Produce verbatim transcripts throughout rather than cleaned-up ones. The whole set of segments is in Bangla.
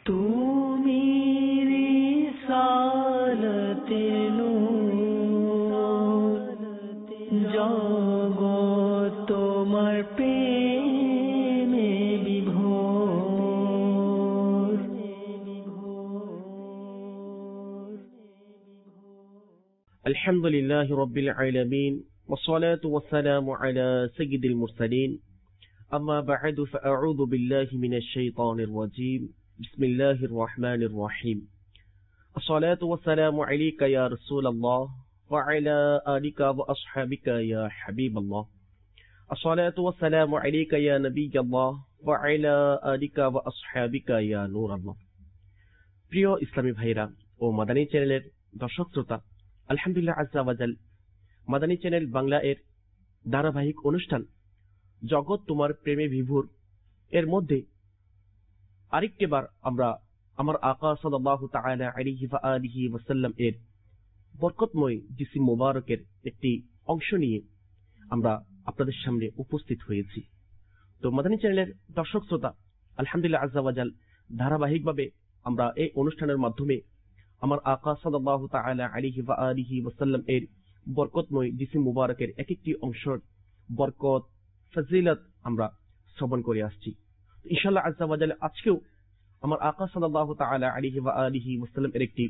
তুমি রিসালাতে নূর, জগৎ তোমার প্রেমে বিভোর। আলহামদুলিল্লাহি রাব্বিল আলামিন ওয়াসসালাতু ওয়াসসালামু আলা সাইয়্যিদিল মুরসালিন। আম্মা বা'দু ফাআউযু বিল্লাহি মিনাশ শাইতানির রাজীম। বিসমিল্লাহির রহমানির রহিম। আসসালাতু ওয়াসসালামু আলাইকা ইয়া রাসূলাল্লাহ ওয়া আলা আলিকা ওয়া আসহাবিকা ইয়া হাবিবাল্লাহ। আসসালাতু ওয়াসসালামু আলাইকা ইয়া নবিয়াল্লাহ ওয়া আলা আলিকা ওয়া আসহাবিকা ইয়া নূরাল্লাহ। প্রিয় ইসলামী ভাইরা ও মাদানী চ্যানেলের দর্শক শ্রোতা, আলহামদুলিল্লাহ আজ্জা ওয়া জাল মাদানী চ্যানেল বাংলা এর ধারাবাহিক অনুষ্ঠান জগৎ তোমার প্রেমে বিভোর এর মধ্যে আরেকটি বার আমরা আমার আকা সাল্লাল্লাহু তাআলা আলাইহি ওয়া আলিহি ওয়াসাল্লাম এর বরকতময় জিসিম মুবারকের একটি অংশ নিয়ে আমরা আপনাদের সামনে উপস্থিত হয়েছি। তো মাদানী চ্যানেলের দর্শক শ্রোতা, আলহামদুলিল্লাহ আজ্জা ওয়া জাল ধারাবাহিকভাবে আমরা এই অনুষ্ঠানের মাধ্যমে আমার আকা সাল্লাল্লাহু তাআলা আলাইহি ওয়া আলিহি ওয়াসাল্লাম এর বরকতময় জিসিম মুবারকের এক একটি অংশের বরকত ফজিলত আমরা শ্রবণ করে আসছি। ইনশাআল্লাহ আজ্জা ওয়া জাল আজকেও আমার আকা সাল্লাল্লাহু তাআলা আলাইহি ওয়া আলিহি ওয়াসাল্লাম এর একটি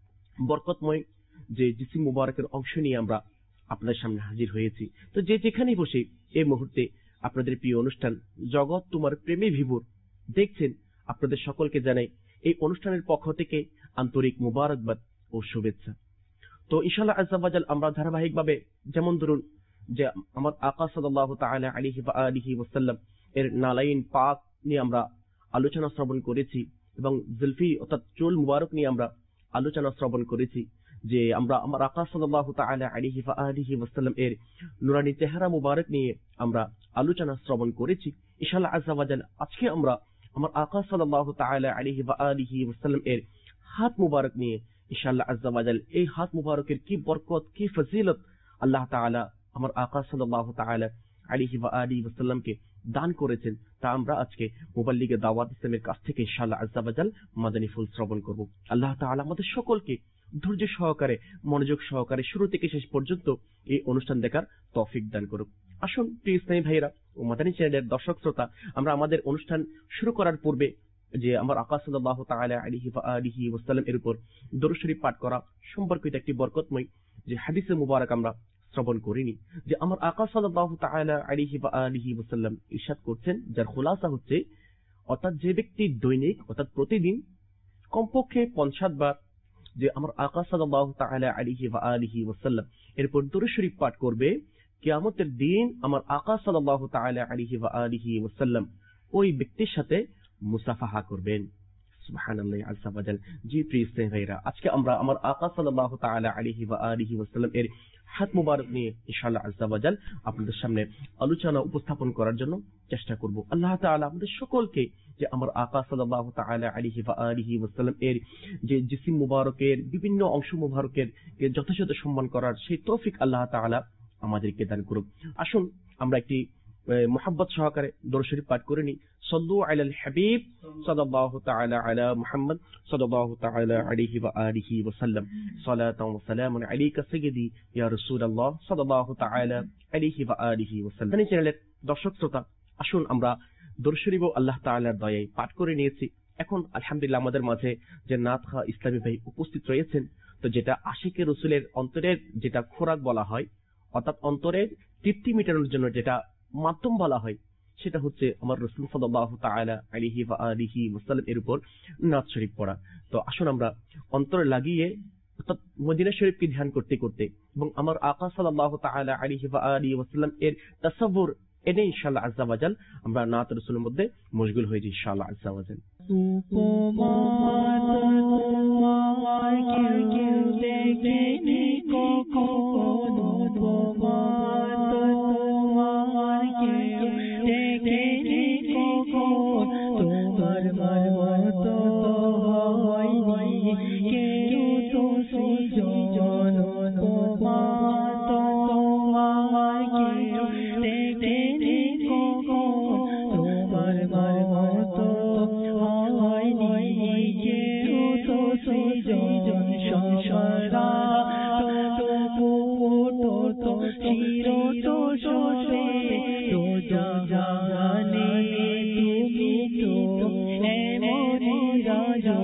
বরকতময় যে জিসিম মুবারকের অংশ নিয়ে আমরা আপনাদের সামনে হাজির হয়েছি। তো যে যেখানেই বসে এই মুহূর্তে আপনাদের প্রিয় অনুষ্ঠান জগৎ তোমার প্রেমে বিভোর দেখছেন, আপনাদের সকলকে জানাই এই অনুষ্ঠানের পক্ষ থেকে আন্তরিক মুবারকবাদ ও শুভেচ্ছা। তো ইনশাআল্লাহ আজ্জা ওয়া জাল আমরা ধারাবাহিকভাবে যেমন ধরুন যে আমার আকা সাল্লাল্লাহু তাআলা আলাইহি ওয়া আলিহি ওয়াসাল্লাম এর নালাইন পাক নিয়ে আমরা আলোচনা শ্রবণ করেছি এবং জুলফি অর্থাৎ চুল মুবারক নিয়ে আমরা আলোচনা শ্রবণ করেছি, যে আমরা আমার আকা সাল্লাল্লাহু তাআলা আলাইহি ওয়া আলিহি ওয়াসাল্লাম এর নুরানি চেহারা মুবারক নিয়ে আমরা আলোচনা শ্রবণ করেছি। ইনশাআল্লাহ আজ্জা ওয়া জাল আজকে আমরা আমার আকা সাল্লাল্লাহু তাআলা আলাইহি ওয়া আলিহি ওয়াসাল্লাম এর হাত মুবারক নিয়ে ইনশাআল্লাহ আজ্জা ওয়া জাল এই হাত মুবারকের কি বরকত কি ফজিলত আল্লাহ তাআলা আমার আকা সাল্লাল্লাহু তাআলা আলাইহি ওয়া আলিহি ওয়াসাল্লামকে দান করেছেন, তা আমরা আজকে মুবাল্লিগে দাওয়াত ইসলামের কাছ থেকে ইনশাআল্লাহ আজ্জা ওয়া জাল মাদানী ফুল শ্রবণ করব। আল্লাহ তাআলা আমাদের সকলকে ধৈর্য সহকারে মনোযোগ সহকারে শুরু থেকে শেষ পর্যন্ত এই অনুষ্ঠান দেখার তৌফিক দান করুক। আসুন প্রিয় ইসলামী ভাইরা ও মাদানী চ্যানেলের দর্শক শ্রোতা, আমরা আমাদের অনুষ্ঠান শুরু করার পূর্বে যে আমার আকা সাল্লাল্লাহু তাআলা আলাইহি ওয়া আলিহি ওয়াসাল্লাম এর উপর দরুদ শরীফ পাঠ করা সম্পর্কিত একটি বরকতময় যে হাদিসে মুবারক আমরা শ্রবণ করিনি, যে আমার আকা সাল্লাল্লাহু তাআলা আলাইহি ওয়া আলিহি ওয়াসাল্লাম ইরশাদ করছেন, যার খুলাসা হচ্ছে অর্থাৎ যে ব্যক্তি দৈনিক অর্থাৎ প্রতিদিন কমপক্ষে পঞ্চাশ বার যে আমার আকা সাল্লাল্লাহু তাআলা আলাইহি ওয়া আলিহি ওয়াসাল্লাম এর উপর দরুদ শরীফ পাঠ করবে, কিয়ামতের দিন আমার আকা সাল্লাল্লাহু তাআলা আলাইহি ওয়া আলিহি ওয়াসাল্লাম ওই ব্যক্তির সাথে মুসাফাহা করবেন। সুবহানাল্লাহ আজ্জা ওয়া জাল। জি প্রিয় ইসলামী ভাইরা, আজকে আমরা আমার আকা সাল্লাল্লাহু তাআলা আলাইহি ওয়া আলিহি ওয়াসাল্লাম এর হাত মুবারক নিয়ে ইনশাআল্লাহ আজ্জা ওয়া জাল আপনাদের সামনে আলোচনা উপস্থাপন করার জন্য চেষ্টা করব। আল্লাহ তাআলা আমাদের সকলকে যে আমার আকা সাল্লাল্লাহু তাআলা আলাইহি ওয়া আলিহি ওয়াসাল্লাম এর যে জিসিম মুবারকের বিভিন্ন অংশ মুবারকের যথাযথ সম্মান করার সেই তৌফিক আল্লাহ তাআলা আমাদেরকে দান করুক। আসুন আমরা একটি মুহাব্বত সহকারে দরুদ শরীফ পাঠ করে নিই। সাল্লু আলাল হাবিব সাল্লাল্লাহু তাআলা আলা মুহাম্মদ সাল্লাল্লাহু তাআলা আলাইহি ওয়া আলিহি ওয়াসাল্লাম। সালাতান ওয়া সালামুন আলাইকা সাইয়্যিদি ইয়া রাসূলুল্লাহ সাল্লাল্লাহু তাআলা আলাইহি ওয়া আলিহি ওয়াসাল্লাম। এই চ্যানেলের দর্শক শ্রোতা, আসুন আমরা দরুদ শরীফ আল্লাহ তাআলার দয়ায় পাঠ করে নিয়েছি। এখন আলহামদুলিল্লাহ আমাদের মাঝে যে নাতখা ইসলামী ভাই উপস্থিত রয়েছেন, তো যেটা আশিকে রাসূলের অন্তরের যেটা খোরাক বলা হয় অর্থাৎ অন্তরের তৃপ্তি মেটানোর জন্য যেটা মাধ্যম বলা হয়, সেটা হচ্ছে আমার রাসূল সাল্লাল্লাহু তাআলা আলাইহি ওয়া আলিহি ওয়াসাল্লাম এর উপর নাত শরীফ পড়া। তো আসুন আমরা অন্তরে লাগিয়ে অর্থাৎ মদিনা শরীফকে ধ্যান করতে করতে এবং আমার আকা সাল্লাল্লাহু তাআলা আলাইহি ওয়া আলিহি ওয়াসাল্লাম এর তাসাব্বুর এনে ইনশাআল্লাহ আজ্জা ওয়া জাল আমরা নাত রাসূলের মধ্যে মশগুল হয়ে যাই ইনশাআল্লাহ আজ্জা ওয়া জাল। তোমার মতো হয় শশরা তো পুটো তো চির তো শোষে তো জাগানে তুমি তো এমনি রাজা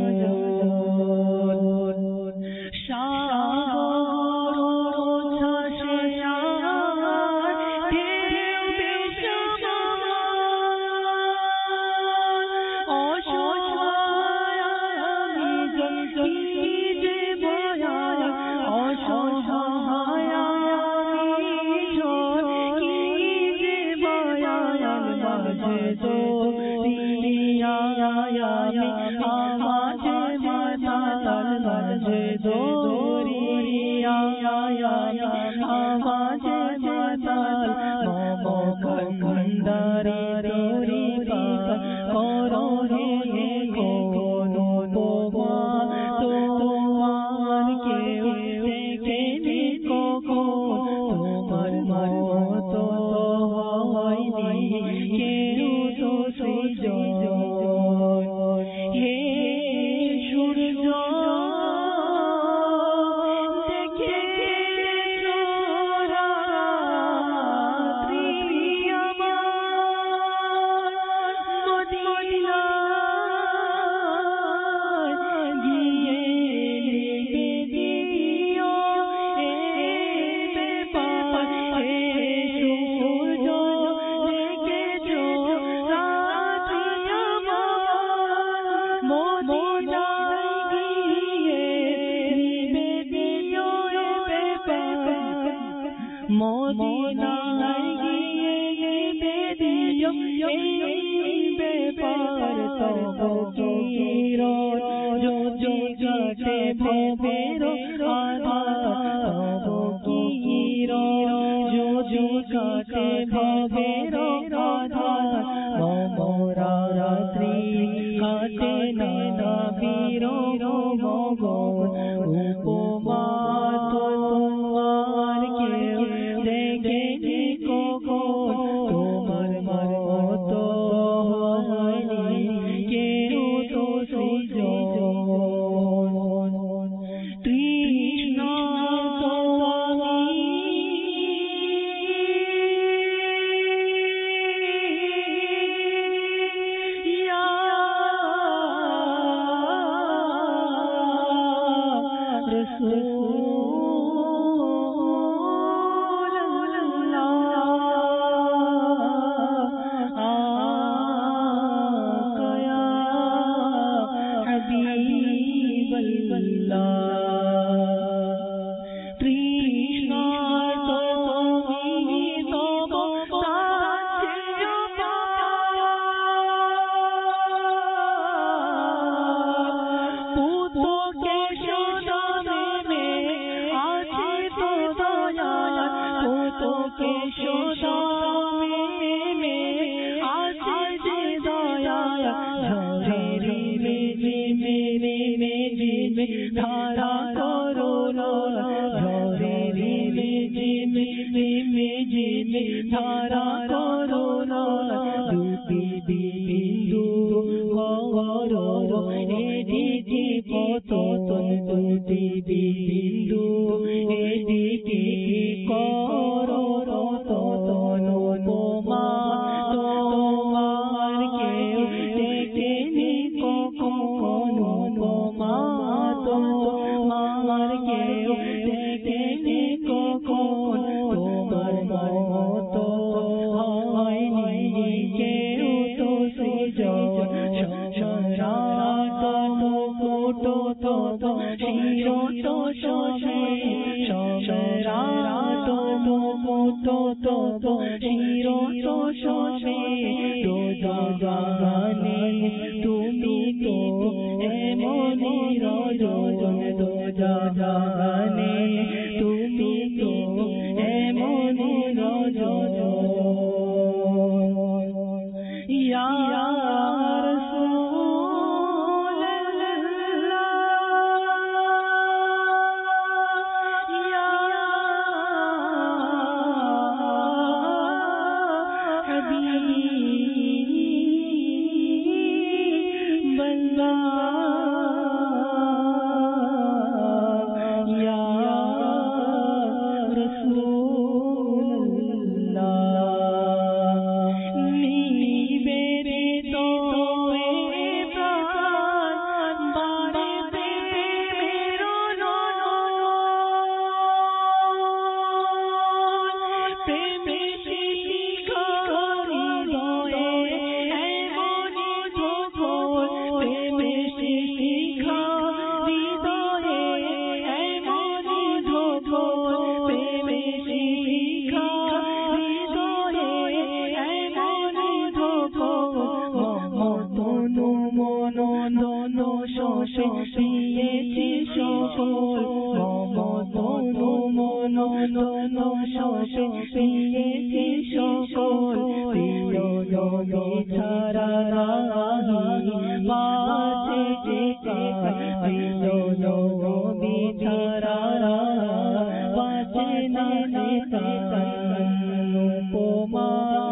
শোষে দিয়েছি সকল মমতন মনন শোষে দিয়েছি সকল প্রিয় নবী ছাড়া রাহি পাছে টেকার প্রিয় নবী ছাড়া পাছে না টেকার উপমা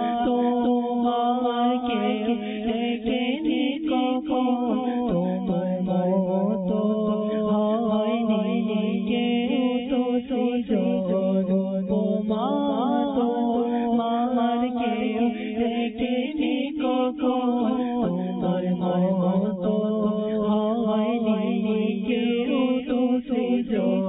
তোমাকে দেখেনি কখন তোমার মতো হয়নি কেউ তো সুযোগ উপমা তোমার কেউ দেখেনি কখন তোমার মতো হয়নি কেউ তো সুযোগ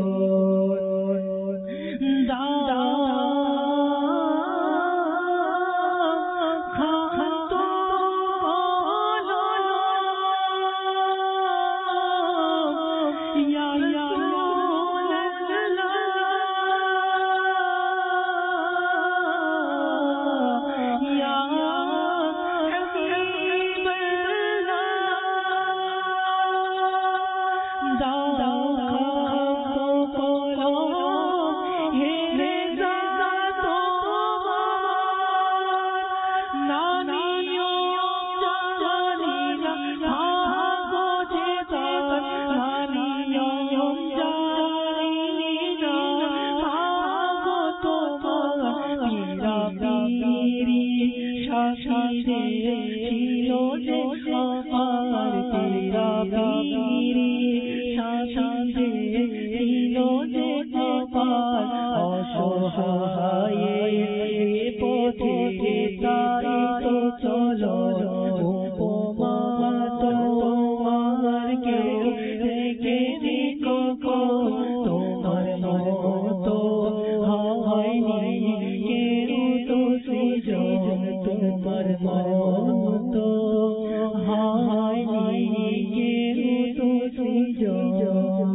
ছিল যে আমার তেরা পীরি সাথে ছিল যে আমার অসহায় পথে তাই তো চলো উপমা তোমার কেউ দেখেনি কখন তোমার মতো হয়নি কেউ তো সুযোগ তোমার মতো হয়নি কেউ তো সুযোগ।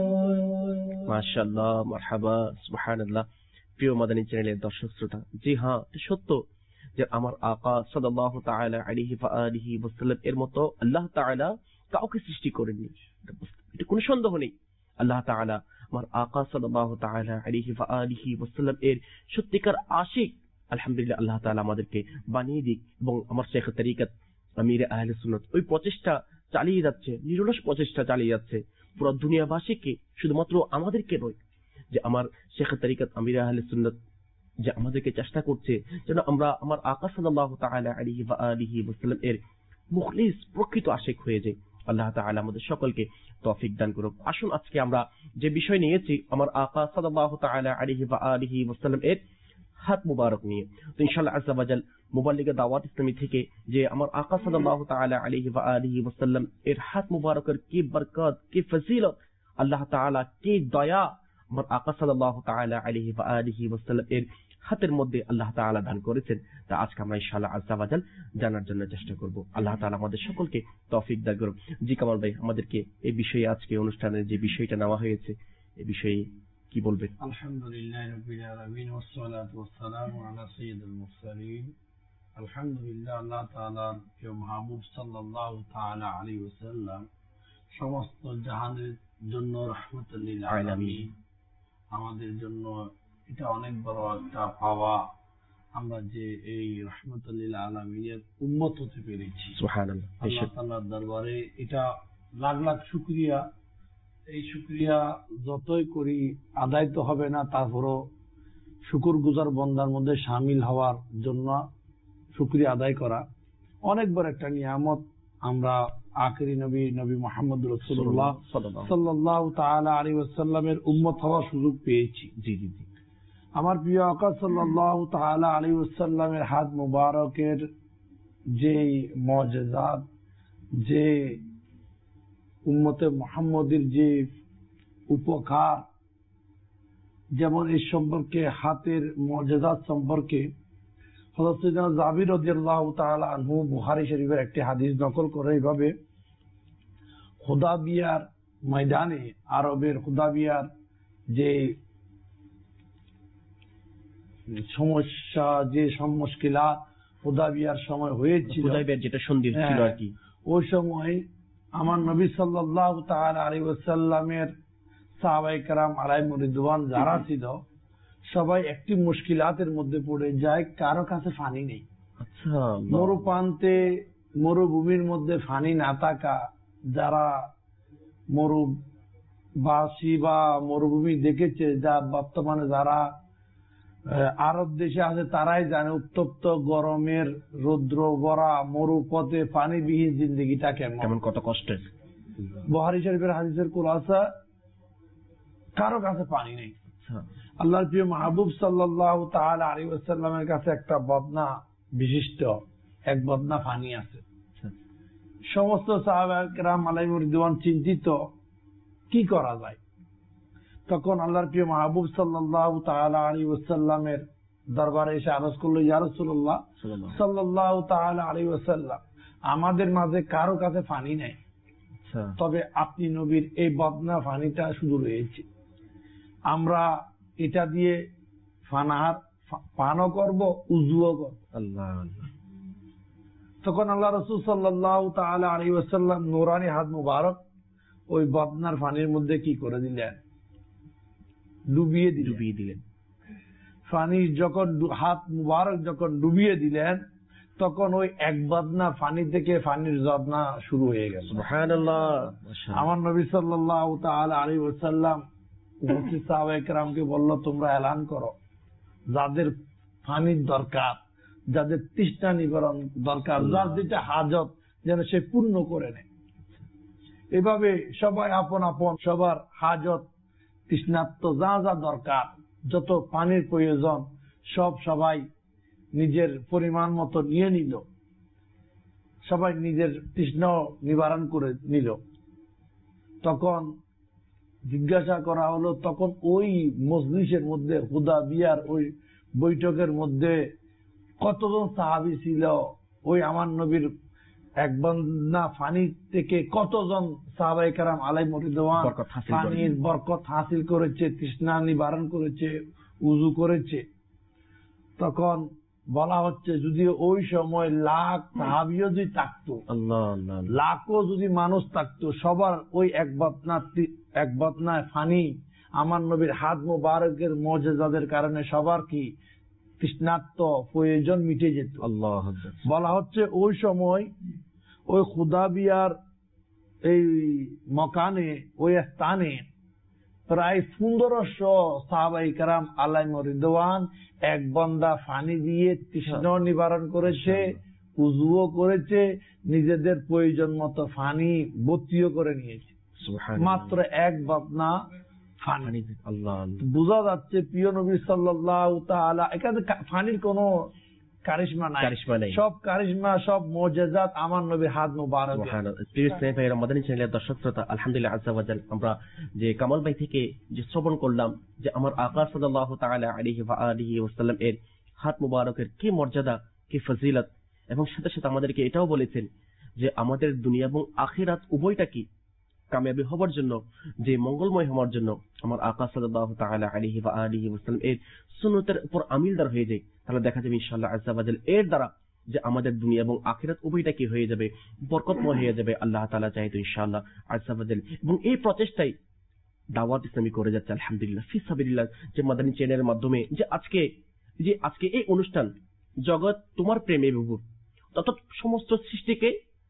মাশাআল্লাহ, মারহাবা, সুবহানাল্লাহ। প্রিয় মাদানী চ্যানেলের দর্শক শ্রোতা, জি হ্যাঁ, সত্য যে আমার আকা সাল্লাল্লাহু তাআলা আলাইহি ওয়া আলিহি ওয়াসাল্লাম এর মতো আল্লাহ তাআলা কাউকে সৃষ্টি করেননি, এটা কোনো সন্দেহ নেই। আল্লাহ তাআলা আমার আকা সাল্লাল্লাহু তাআলা আলাইহি ওয়া আলিহি ওয়াসাল্লাম এর সত্যিকার আশিক আলহামদুলিল্লাহ আল্লাহ তাআলা আমাদেরকে বানিয়ে দিক। এবং আমার শেখ তরিকত আমির আহলে সুন্নাত ওই প্রচেষ্টা চালিয়ে যাচ্ছে, নিরলস প্রচেষ্টা চালিয়ে যাচ্ছে পুরো দুনিয়াবাসীকে, শুধুমাত্র আমাদেরকে নয়, যে আমার শেখ তরিকত আমির আহলে সুন্নাত যে আমাদেরকে চেষ্টা করছে যেন আমরা আমার আকা সাল্লাল্লাহু তাআলা আলাইহি ওয়া আলিহি ওয়াসাল্লাম এর মুখলিস প্রকৃত আশিক হয়ে যাই। আল্লাহ তাআলা আমাদের সকলকে তৌফিক দান করুক। আসুন আজকে আমরা যে বিষয় নিয়েছি আমার আকা সাল্লাল্লাহু তাআলা আলাইহি ওয়া আলিহি ওয়াসাল্লাম এর হাত মুবারক নিয়ে, তো ইনশাআল্লাহ আযজা ওয়া জাল মুবাল্লিগে দাওয়াত ইসলামী থেকে যে আমার আকা সাল্লাল্লাহু তাআলা আলাইহি ওয়া আলিহি ওয়াসাল্লাম এর হাত মুবারকের কি বরকত, কি ফজিলত, আল্লাহ তাআলা কি দয়া আমার আকা সাল্লাল্লাহু তাআলা আলাইহি ওয়া আলিহি ওয়াসাল্লাম এর হাতের মধ্যে আল্লাহ তাআলা দান করেছেন, তা আজকে আমরা ইনশাআল্লাহ আযজা ওয়া জাল জানার জন্য চেষ্টা করব। আল্লাহ তাআলা আমাদের সকলকে তৌফিক দান করুন। জি কামাল ভাই, আমাদেরকে এই বিষয়ে আজকে অনুষ্ঠানের যে বিষয়টা নেওয়া হয়েছে এই বিষয়ে কি বলবেন? আলহামদুলিল্লাহ রাব্বিল আলামিন ওয়াস সালাতু ওয়াস সালামু আলা সাইয়্যিদিল মুরসালিন। আলহামদুলিল্লাহ, আল্লাহ তাআলার প্রিয় মাহবুব সাল্লাল্লাহু তাআলা আলাইহি ওয়াসাল্লাম সমস্ত জাহানের জন্য রাহমাতুল লিল আলামিন। আমাদের জন্য এটা অনেক বড় একটা পাওয়া, আমরা যে এই রাহমাতুল লিল আলামিনের উম্মত হতে পেরেছি। সুবহানাল্লাহ, আল্লাহ তাআলার দরবারে এটা লাখ লাখ শুকরিয়া। এই শুকরিয়া যতই করি আদায় তো হবে না, তারপরও শুকর গুজার বন্দার মধ্যে শামিল হওয়ার জন্য শুকরিয়া আদায় করা অনেক বড় একটা নিয়ামত। আমরা আখিরি নবী নবী মুহাম্মদ রাসূলুল্লাহ সাল্লাল্লাহু তাআলা আলাইহি ওয়াসাল্লামের উম্মত হওয়ার সুযোগ পেয়েছি। জি জি জি আমার প্রিয় আকা সাল্লাল্লাহু তাআলা আলাইহি ওয়াসাল্লামের হাত মুবারকের যে মুআজিজাত, যে উম্মতে মুহাম্মদের যে উপকার, যেমন এই সম্পর্কে হাতের মুআজিজাত সম্পর্কে হযরত সাইয়েদনা জাবির রাদিয়াল্লাহু তাআলা আনহু বুখারী শরীফের একটি হাদিস নকল করে এইভাবে, হুদাবিয়ার ময়দানে, আরবের হুদাবিয়ার যে সমস্যা, যে মুশকিলাত হুদাবিয়ার সময় হয়েছিল, হুদাইবিয়ার যেটা সন্ধি ছিল আর কি, ওই সময় আমার নবী সাল্লাল্লাহু তাআলা আলাইহি ওয়াসাল্লামের সাহাবায়ে কেরাম আলাইহিম রিদওয়ান যারা ছিল সবাই একটি মুশকিলাতের মধ্যে পড়ে যায়, কারো কাছে পানি নেই। আচ্ছা, মরুপ্রান্তে মরুভূমির মধ্যে পানি না থাকা, যারা মরুবাসী বা মরুভূমি দেখেছে, যা বর্তমানে যারা আরব দেশে আছে তারাই জানে উত্তপ্ত গরমের রৌদ্র ভরা মরুপথে পানিবিহীন জিন্দগিটা কেমন, কত কষ্টের। বুখারী শরীফের হাদিসের খুলাসা, কারো কাছে পানি নেই। আল্লাহর প্রিয় মাহবুব সাল্লাল্লাহু তাআলা আলাইহি ওয়াসাল্লামের কাছে একটা বদনা বিশিষ্ট এক বদনা পানি আছে। সমস্ত সাহাবায়ে কেরাম আলাইহিম রিদওয়ান চিন্তিত কি করা যায়। তখন আল্লাহর প্রিয় মাহবুব সাল্লাল্লাহু তাআলা আলাইহি ওয়াসাল্লামের দরবারে এসে আরজ করলো, ইয়া রাসূলুল্লাহ সাল্লাল্লাহু তাআলা আলাইহি ওয়াসাল্লাম, আমাদের মাঝে কারো কাছে পানি নেই, তবে আপনি নবীর এই বদনা পানিটা শুধু রয়েছে, আমরা এটা দিয়ে ফানাহার পানও করব, উযুও করব। আল্লাহ আল্লাহ। তখন আল্লাহ রাসূল সাল্লাল্লাহু তাআলা আলাইহি ওয়াসাল্লাম নূরানি হাত মুবারক ওই বদনার পানির মধ্যে কি করে দিলেন, ডুবিয়ে ডুবিয়ে দিলেন। পানি যখন হাত মুবারক যখন ডুবিয়ে দিলেন, তখন ওই এক বদনা পানি থেকে পানির ঝর্ণা শুরু হয়ে গেল। সুবহানাল্লাহ। আমার নবী সাল্লাল্লাহু তাআলা আলাইহি ওয়াসাল্লাম উপস্থিত সাহাবায়ে কেরামকে বলল, তোমরা এলান করো, যাদের পানির দরকার, যাদের তৃষ্ণা নিবারণ দরকার, যার যেটা হাজত যেন সে পূর্ণ করে নেয়। এভাবে সবাই আপন আপন সবার হাজত তৃষ্ণার্ত যা যা দরকার, যত পানির প্রয়োজন সব সবাই নিজের পরিমাণ মতো নিয়ে নিল, সবাই নিজের তৃষ্ণা নিবারণ করে নিল। তখন জিজ্ঞাসা করা হলো, তখন ওই মজলিসের মধ্যে, হুদাবিয়ার ওই বৈঠকের মধ্যে কতজন সাহাবী ছিল, ওই আমার নবীর এক বদনা পানি থেকে কতজন সাহাবায়ে কেরাম আলাইহিম রিদওয়ান পানির বরকত হাসিল করেছে, তৃষ্ণা নিবারণ করেছে, উযু করেছে। তখন বলা হচ্ছে, যদি ওই সময় লাখ সাহাবীও যদি থাকতো, লাখও যদি মানুষ থাকতো, সবার ওই এক বদনা এক বদনায় পানি আমার নবীর হাত মুবারকের মুজিজাদের কারণে সবার কি তৃষ্ণার্ত প্রয়োজন মিটে যেত। আল্লাহ। বলা হচ্ছে ওই সময় ওই হুদাবিয়ার এই মকানে, ওই স্থানে প্রায় পনেরোশো সাহাবায়ে কেরাম আলাইহিম রিদওয়ান এক বন্দা পানি দিয়ে তৃষ্ণা নিবারণ করেছে, উযুও করেছে, নিজেদের প্রয়োজন মতো পানি ভর্তিও করে নিয়েছে, মাত্র এক বদনা পানি। আল্লাহ। বোঝা যাচ্ছে প্রিয় নবী সাল্লাল্লাহু তাআলা, এখানে পানির কোনো কারিশমা নাই, সব কারিশমা সব মুজিজাত আমার নবীর হাত মুবারক। সুবহানাল্লাহ। প্রিয় স্নেহ ভাইরা, মাদানী চ্যানেলের দর্শক শ্রোতা, আলহামদুলিল্লাহ আজ্জা ওয়া জাল, আমরা যে কামাল ভাই থেকে যে শ্রবণ করলাম যে আমার আকা সাল্লাল্লাহু তাআলা আলাইহি ওয়া আলিহি ওয়াসাল্লাম এর হাত মুবারকের কি মর্যাদা, কি ফজিলত, এবং সাথে সাথে আমাদেরকে এটাও বলেছেন যে আমাদের দুনিয়া এবং আখিরাত উভয়টা কি কামিয়াবি হবার জন্য, যে মঙ্গলময় হওয়ার জন্য আমার আকা সাল্লাল্লাহু তাআলা আলাইহি ওয়া আলিহি ওয়াসাল্লাম এর সুন্নতের উপর আমিলদার হয়ে যায়, তাহলে দেখা যাবে ইনশাআল্লাহ আজ্জা ওয়া জাল এর দ্বারা যে আমাদের দুনিয়া এবং আখিরাত উভয়টা কি হয়ে যাবে, বরকতময় হয়ে যাবে। আল্লাহ তাআলা চাইতো ইনশাআল্লাহ আজ্জা ওয়া জাল। এবং এই প্রচেষ্টাই দাওয়াত ইসলামী করে যাচ্ছে আলহামদুলিল্লাহ ফি সাবিলিল্লাহ, যে মাদানী চ্যানেলের মাধ্যমে যে আজকে যে আজকে এই অনুষ্ঠান জগৎ তোমার প্রেমে বিভোর, তত সমস্ত সৃষ্টিকে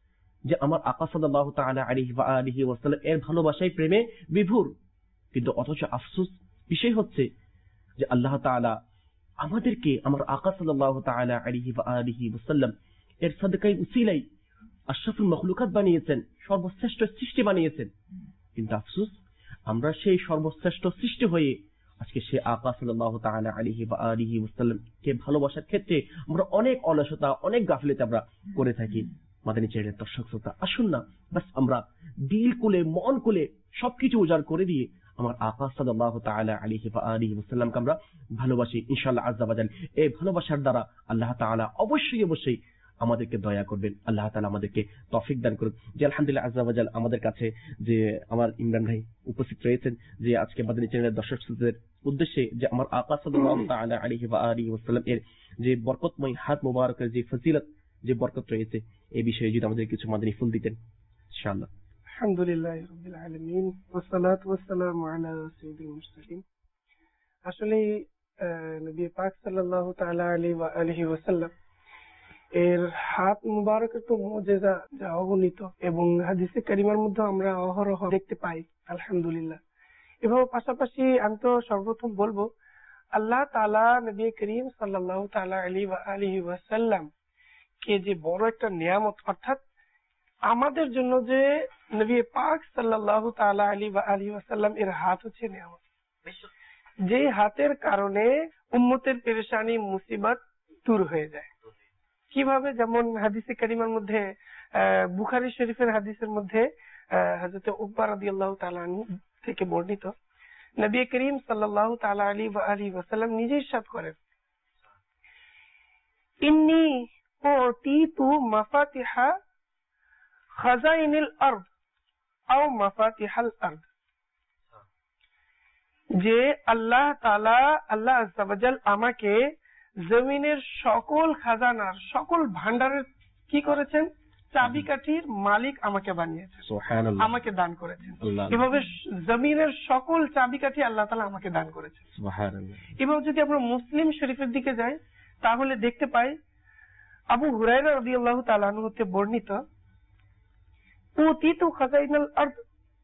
যে আমার আকা সাল্লাল্লাহু তাআলা আলাইহি ওয়া আলিহি ওয়াসাল্লাম এর ভালোবাসায় প্রেমে বিভোর, কিন্তু অথচ আফসোস বিষয় হচ্ছে যে আল্লাহ তাআলা আমাদেরকে আমার আকা সাল্লাল্লাহু তাআলা আলাইহি ওয়া আলিহি ওয়াসাল্লাম এর সাদকায়ে উসিলাই আশরাফুল মাখলুকাত বানিয়েছেন, সর্বশ্রেষ্ঠ সৃষ্টি বানিয়েছেন, কিন্তু আফসোস আমরা সেই সর্বশ্রেষ্ঠ সৃষ্টি হয়ে আজকে সে আকা সাল্লাল্লাহু তাআলা আলাইহি ওয়া আলিহি ওয়াসাল্লাম কে ভালোবাসার ক্ষেত্রে আমরা অনেক অলসতা, অনেক গাফিলতি আমরা করে থাকি। মাদানী চ্যানেলের দর্শক শ্রোতা, আসুন না বাস আমরা দিল কুলে মন কুলে সবকিছু উজাড় করে দিয়ে আমার আকা সাল্লাল্লাহু তাআলা আলাইহি ওয়া আলিহি ওয়াসাল্লামকে আমরা ভালোবাসি। ইনশাআল্লাহ আজ্জা ওয়া জাল এই ভালোবাসার দ্বারা আল্লাহ তাআলা অবশ্যই অবশ্যই আমাদেরকে দয়া করবেন, আল্লাহ তাআলা আমাদেরকে তৌফিক দান করুন। যে আলহামদুলিল্লাহ আজ্জা ওয়া জাল আমাদের কাছে যে আমার ইমরান ভাই উপস্থিত রয়েছেন, যে আজকে মাদানী চ্যানেলের দর্শক শ্রোতাদের উদ্দেশ্যে যে আমার আকা সাল্লাল্লাহু তাআলা আলাইহি ওয়া আলিহি ওয়াসাল্লাম এর যে বরকতময় হাত মুবারকের যে ফজিলত, যে বরকত রয়েছে, এই বিষয়ে যদি আমাদের কিছু মাদানী ফুল দিতেন ইনশাআল্লাহ। আলহামদুলিল্লাহ রাব্বিল আলামিন ওয়াসসালাতু ওয়াসসালামু আলা সাইয়্যিদিল মুরসালিন। আসলে নবী পাক সাল্লাল্লাহু তাআলা আলাইহি ওয়া আলিহি ওয়াসাল্লাম এর হাত মুবারকের তো মুজিজা যা অগণিত, এবং হাদিসে কারিমার মধ্যে আমরা অহরহ দেখতে পাই। আলহামদুলিল্লাহ। এবং পাশাপাশি আমি তো সর্বপ্রথম বলবো, আল্লাহ তাআলা নবী করিম সাল্লাল্লাহু তাআলা আলাইহি ওয়া আলিহি ওয়াসাল্লাম কে যে বড় একটা নিয়ামত, অর্থাৎ আমাদের জন্য যে নবী পাক সাল্লাল্লাহু তাআলা আলাইহি ওয়া আলিহি ওয়াসাল্লাম এর হাত হচ্ছে নিয়ামত, যে হাতের কারণে উম্মতের পেরেশানি মুসিবত দূর হয়ে যায়। কিভাবে? যেমন হাদিসে কারিমার মধ্যে বুখারী শরীফের হাদিসের মধ্যে হযরত উকবা রাদিয়াল্লাহু তাআলা আনহু থেকে বর্ণিত, নবী করিম সাল্লাল্লাহু তাআলা আলাইহি ওয়া আলিহি ওয়াসাল্লাম নিজে ইরশাদ করেন, ইন্নী উতীতু মাফাতিহা খাজাইনিল আরদ আও মাফাতিহাল আরদ, যে আল্লাহ তাআলা আল্লাহ আযজা ওয়া জাল আমাকে জমিনের সকল খাজানার সকল ভান্ডারের কি করেছেন? চাবিকাঠির মালিক আমাকে বানিয়েছেন, সুবহানাল্লাহ, আমাকে দান করেছেন। এভাবে জমিনের সকল চাবিকাঠি আল্লাহ তাআলা আমাকে দান করেছেন, সুবহানাল্লাহ। এভাবে যদি আমরা মুসলিম শরীফের দিকে যাই তাহলে দেখতে পাই আবু হুরায়রা রাদিয়াল্লাহু তাআলা আনহু হতে বর্ণিত, উতীতু খাজাইনাল আরদ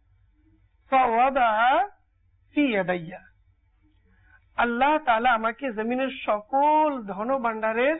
ফাওয়াদা ফি ইয়াদাইয়া, আল্লাহ তাআলা আমাকে জমিনের সকল ধন ভান্ডারের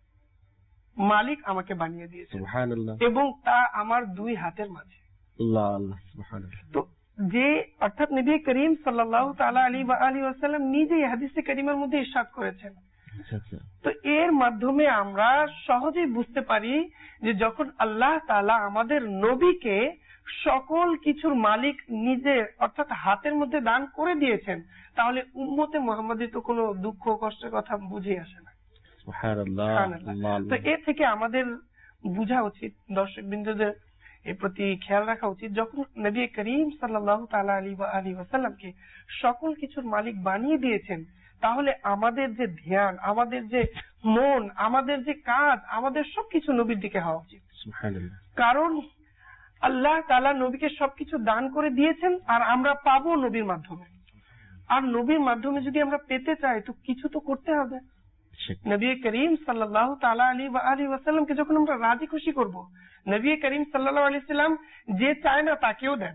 মালিক আমাকে বানিয়ে দিয়েছে, সুবহানাল্লাহ, এবং তা আমার দুই হাতের মাঝে। আল্লাহ আল্লাহ, সুবহানাল্লাহ। তো যে অর্থাৎ নবী করিম সাল্লাল্লাহু তাআলা আলাইহি ওয়া আলিহি ওয়াসাল্লাম নিজেই হাদিসে কারিমার মধ্যে ইরশাদ করেছেন। তো এর মাধ্যমে আমরা সহজেই বুঝতে পারি যে যখন আল্লাহ তাআলা আমাদের নবীকে সকল কিছুর মালিক নিজে অর্থাৎ হাতের মধ্যে দান করে দিয়েছেন, তাহলে উম্মতে মুহাম্মাদী তো কোনো দুঃখ কষ্টের কথা বুঝে আসে না। সুবহানাল্লাহ। তো এ থেকে আমাদের বোঝা উচিত, দর্শক বিন্দুদের এর প্রতি খেয়াল রাখা উচিত, যখন নবী করিম সাল্লাল্লাহু তাআলা আলাইহি ওয়া আলিহি ওয়াসাল্লামকে সকল কিছুর মালিক বানিয়ে দিয়েছেন, তাহলে আমাদের যে ধ্যান, আমাদের যে মন, আমাদের যে কাজ, আমাদের সবকিছু নবীর দিকে হওয়া উচিত। সুবহানাল্লাহ। কারণ আল্লাহ তাআলা নবীকে সবকিছু দান করে দিয়েছেন, আর আমরা পাবো নবীর মাধ্যমে। আর নবীর মাধ্যমে যদি আমরা পেতে চাই তো কিছু তো করতে হবে। নবী করিম সাল্লাল্লাহু তাআলা আলাইহি ওয়া আলিহি ওয়াসাল্লামকে যখন আমরা রাজি খুশি করব, নবী করিম সাল্লাল্লাহু আলাইহি ওয়াসাল্লাম যে চায় না তাকেও দেন,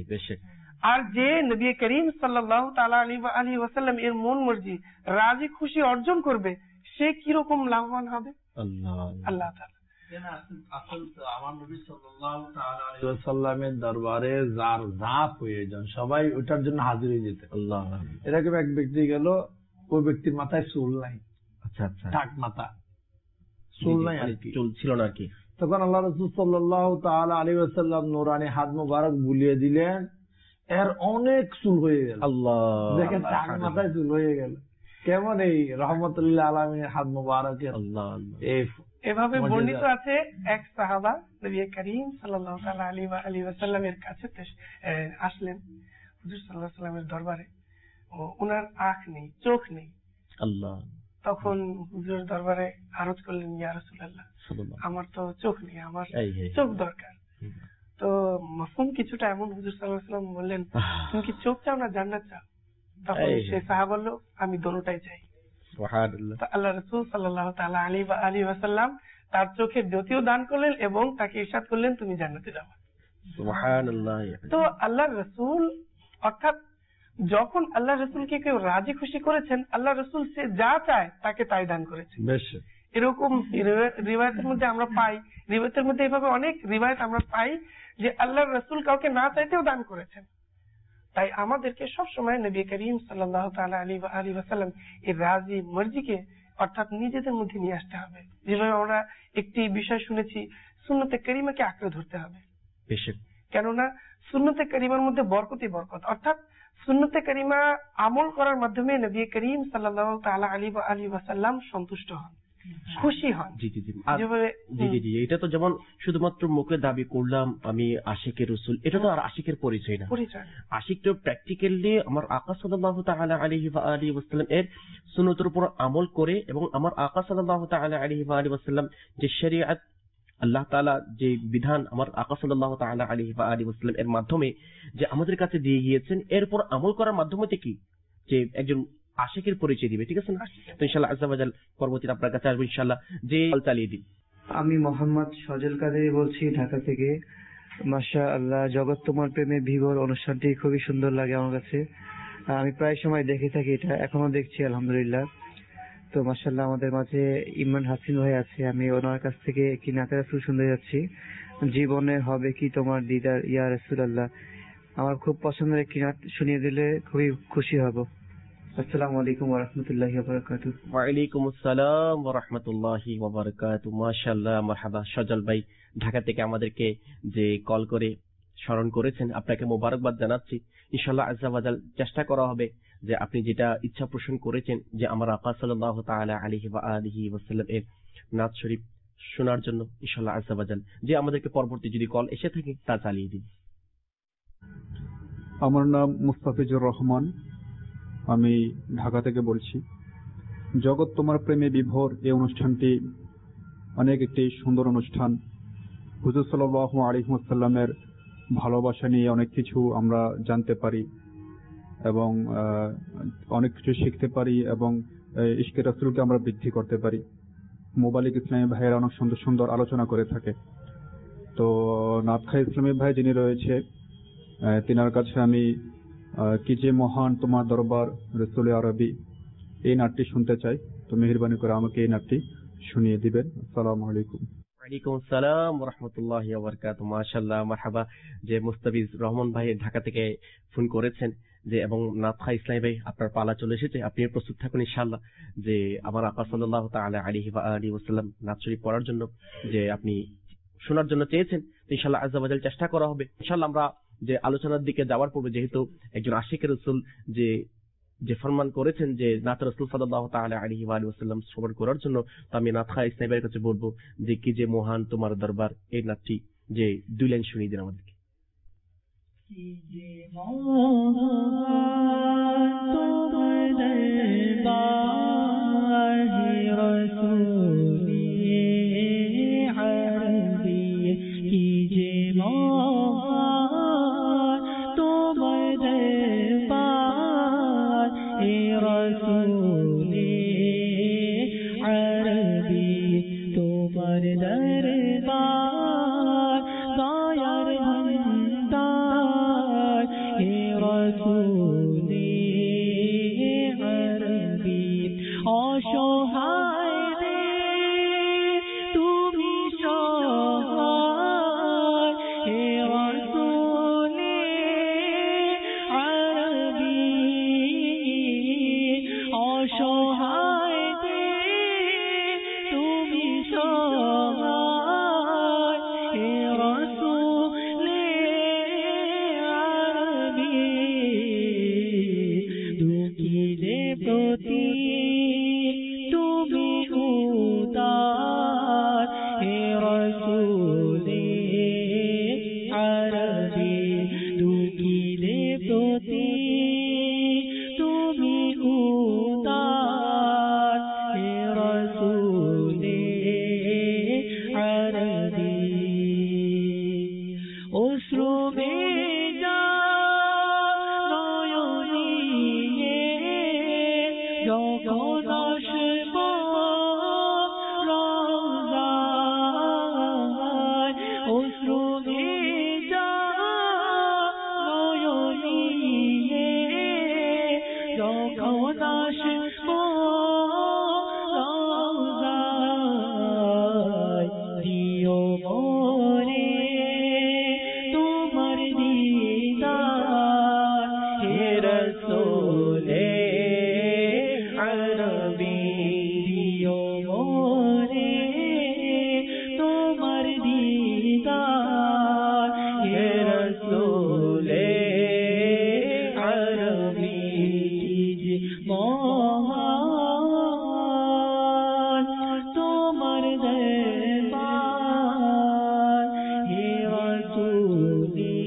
আর যে নবী করিম সাল্লাল্লাহু তাআলা আলাইহি ওয়া আলিহি ওয়াসাল্লাম এর মন মর্জি রাজি খুশি অর্জন করবে, সে কি রকম লাভবান হবে? আল্লাহ আল্লাহ তাআলা আমার নবী সাল্লাল্লাহু তাআলা আলাইহি ওয়াসাল্লামের দরবারে যার যা প্রয়োজন সবাই ওটার জন্য হাজির হয়ে যেত। আল্লাহ। এরকম এক ব্যক্তি গেল, ওই ব্যক্তির মাথায় চুল নাই, আচ্ছা আচ্ছা, টাক মাথা, চুল নাই আর কি, চুল ছিল না আর কি। তখন আল্লাহ রাসূল সাল্লাল্লাহু তাআলা আলাইহি ওয়াসাল্লাম নূরানী হাত মুবারক বুলিয়ে দিলেন, এর অনেক চুল হয়ে গেল। আল্লাহ। দেখেন টাক মাথায় চুল হয়ে গেল, কেমন এই রহমতুল্লাহ আলামিনের হাত মুবারকের। আল্লাহ। এভাবে বর্ণিত আছে, এক সাহাবা নবী করিম সাল্লাল্লাহু তাআলা আলাইহি ওয়া আলিহি ওয়াসাল্লামের কাছে আসলেন, হুজুর সাল্লাল্লাহু আলাইহি ওয়াসাল্লামের দরবারে। ওনার আঁখ নেই, চোখ নেই। আল্লাহ। তখন হুজুরের দরবারে আরজ করলেন, ইয়া রাসূলুল্লাহ, আমার তো চোখ নেই, আমার চোখ দরকার। তো মাফহুম কিছুটা এমন, হুজুর সাল্লাল্লাহু আলাইহি ওয়াসাল্লাম বললেন, তুমি কি চোখ চাও না জান্নাত চাও? তখন সে সাহাবা বলল, আমি দোনোটাই চাই। আল্লাহ রাসূল সাল্লাল্লাহু তাআলা আলাইহি ওয়া আলিহি ওয়াসাল্লাম তার চোখের জ্যোতিও দান করলেন এবং তাকে ইরশাদ করলেন, তুমি জান্নাতে যাও। সুবহানাল্লাহ। তো আল্লাহ রাসূল অর্থাৎ যখন আল্লাহ রাসূলকে কেউ রাজি খুশি করেছেন, আল্লাহ রাসূল সে যা চায় তাকে তাই দান করেছেন। এরকম রিওয়ায়াতের মধ্যে আমরা পাই, রিওয়ায়াতের মধ্যে এভাবে অনেক রিওয়ায়াত আমরা পাই যে আল্লাহ রাসূল কাউকে না চাইতেও দান করেছেন। তাই আমাদেরকে সবসময় নবী করিম সাল্লাল্লাহু তাআলা আলাইহি ওয়া আলিহি ওয়াসাল্লাম এর রাজি মর্জিকে অর্থাৎ নিজেদের মধ্যে নিয়ে আসতে হবে। যেভাবে আমরা একটি বিষয় শুনেছি, সুন্নতে কারিমাকে আঁকড়ে ধরতে হবে। কেননা সুন্নতে কারিমার মধ্যে বরকতই বরকত, অর্থাৎ সুন্নতে কারিমা আমল করার মাধ্যমে নবী করিম সাল্লাল্লাহু তাআলা আলাইহি ওয়া আলিহি ওয়াসাল্লাম সন্তুষ্ট হন, খুশি হন। জি জি জি জি জি এটা তো যেমন শুধুমাত্র মুখে দাবি করলাম আমি আশিকে রাসূল, এটা তো আর আশিকের পরিচয় না। আশিক তো প্র্যাকটিক্যালি আমার আকা সাল্লাল্লাহু তাআলা আলাইহি ওয়া আলিহি ওয়াসাল্লাম এর সুন্নতের উপর আমল করে এবং আমার আকা সাল্লাল্লাহু তাআলা আলাইহি ওয়া আলিহি ওয়াসাল্লাম যে শরীয়ত আল্লাহ তাআলা যে বিধান আমার আকা সাল্লাল্লাহু তাআলা আলাইহি ওয়া আলিহি ওয়াসাল্লাম এর মাধ্যমে যে আমাদের কাছে দিয়ে গিয়েছেন, এরপর আমল করার মাধ্যমে কি যে একজন আশিকের পরিচয় দিবে। ঠিক আছে না? তো ইনশাআল্লাহ আজ্জা ওয়া জাল পরবর্তীতে আপনার কাছে আসবো ইনশাআল্লাহ। যে চালিয়ে দিন। আমি মোহাম্মদ সজল কাদের বলছি ঢাকা থেকে। মাশাআল্লাহ, জগৎ তোমার প্রেমে ভিভোর অনুষ্ঠানটি খুবই সুন্দর লাগে আমার কাছে। আমি প্রায় সময় দেখে থাকি, এটা এখনো দেখছি আলহামদুলিল্লাহ। তো মাশাআল্লাহ আমাদের মাঝে ইমরান হাসিন ভাই আছে, আমি ওনার কাছ থেকে একটি নাতে রাসূল শুনতে যাচ্ছি। জীবনে হবে কি তোমার দিদার ইয়া রাসূলুল্লাহ। আমার খুব পছন্দের একটি নাত শুনিয়ে দিলে খুবই খুশি হব। আসসালামু আলাইকুম ওয়া রাহমাতুল্লাহি ওয়া বারাকাতুহু। ওয়া আলাইকুম আসসালাম ওয়া রাহমাতুল্লাহি ওয়া বারাকাতুহু। মাশাআল্লাহ, মারহাবা সজল ভাই ঢাকা থেকে আমাদেরকে যে কল করে স্মরণ করেছেন, আপনাকে মোবারকবাদ জানাচ্ছি। ইনশাআল্লাহ আজ্জা ওয়া জাল চেষ্টা করা হবে যে আপনি যেটা ইচ্ছা পোষণ করেছেন যে আমার আকা সাল্লাল্লাহু তাআলা আলাইহি ওয়া আলিহি ওয়াসাল্লাম এর নাত শরীফ শোনার জন্য ইনশাআল্লাহ আজ্জা ওয়া জাল যে আমাদেরকে পরবর্তী যদি কল এসে থাকে তা চালিয়ে দিন। আমার নাম মুস্তাফিজুর রহমান, আমি ঢাকা থেকে বলছি। জগৎ তোমার প্রেমে বিভোর এই অনুষ্ঠানটি অনেক একটি সুন্দর অনুষ্ঠান। হুজুর সাল্লাল্লাহু আলাইহি ওয়াসাল্লামের ভালোবাসা নিয়ে অনেক কিছু আমরা জানতে পারি এবং অনেক কিছু শিখতে পারি এবং ইশকে রাসূলকে আমরা বৃদ্ধি করতে পারি। মোবালিক ইসলামী ভাইয়েরা অনেক সুন্দর সুন্দর আলোচনা করে থাকে। তো নাতখাই ইসলামী ভাই যিনি রয়েছে, তিনার কাছে আমি কি যে মহান তোমার দরবার রসুল আরবি এই নাটটি শুনতে চাই। তো মেহেরবানি করে আমাকে এই নাটটি শুনিয়ে দিবেন। আসসালামু আলাইকুম। ওয়ালাইকুম আসসালাম ওয়া রাহমাতুল্লাহি ওয়া বারাকাতুহু। মাশাআল্লাহ, মারহাবা যে মুস্তাফিজ রহমান ভাই ঢাকা থেকে ফোন করেছেন যে এবং নাতখা ইসলামী ভাই আপনার পালা চলে এসেছে, আপনি প্রস্তুত থাকুন ইনশাআল্লাহ যে আমার আকা সাল্লাল্লাহু তাআলা আলাইহি ওয়া আলিহি ওয়াসাল্লাম নাত শরীফ পড়ার জন্য যে আপনি শোনার জন্য চেয়েছেন। তো ইনশাআল্লাহ আজ্জা ওয়া জাল চেষ্টা করা হবে। ইনশাআল্লাহ আমরা যে আলোচনার দিকে যাওয়ার পূর্বে যেহেতু একজন আশিকের রাসূল যে যে ফরমান করেছেন যে নাত রাসূল সাল্লাল্লাহু তাআলা আলাইহি ওয়া আলিহি ওয়াসাল্লাম শ্রবণ করার জন্য, তো আমি নাতখা ইসলামী ভাইয়ের কাছে বলবো যে কি যে মহান তোমার দরবার এই নাতটি যে দুই লাইন শুনিয়ে দিন আমাদেরকে। কি যে মহান তোমার দরবার হে রাসূলি আরবি, কি যে মহান তোমার দরবার হে রাসূলি আরবি, তোমার দরবার দয়ার ভান্ডার হে রাসূলি আরবি, অসহায় রে তুমি সহায় হে রাসূলি আরবি, অসহায় রে তুমি সহায় হে রাসূলি আরবি, দুঃখীদের প্রতি তুমি উদার হে রাসূলি আরবি, দুঃখীদের প্রতি তুমি উদার হে রাসূলি আরবি, অশ্রু ভেজা নয়নে যখন আসব রওজায়, অশ্রু ভেজা নয়নে যখন আসব রওজায়, দিও মোরে তোমার দিদার হে রাসূলে আরবি, দিও মোরে তোমার দিদার হে রাসূলে আরবি, যে মহান তোমার দরবার হে রাসূলি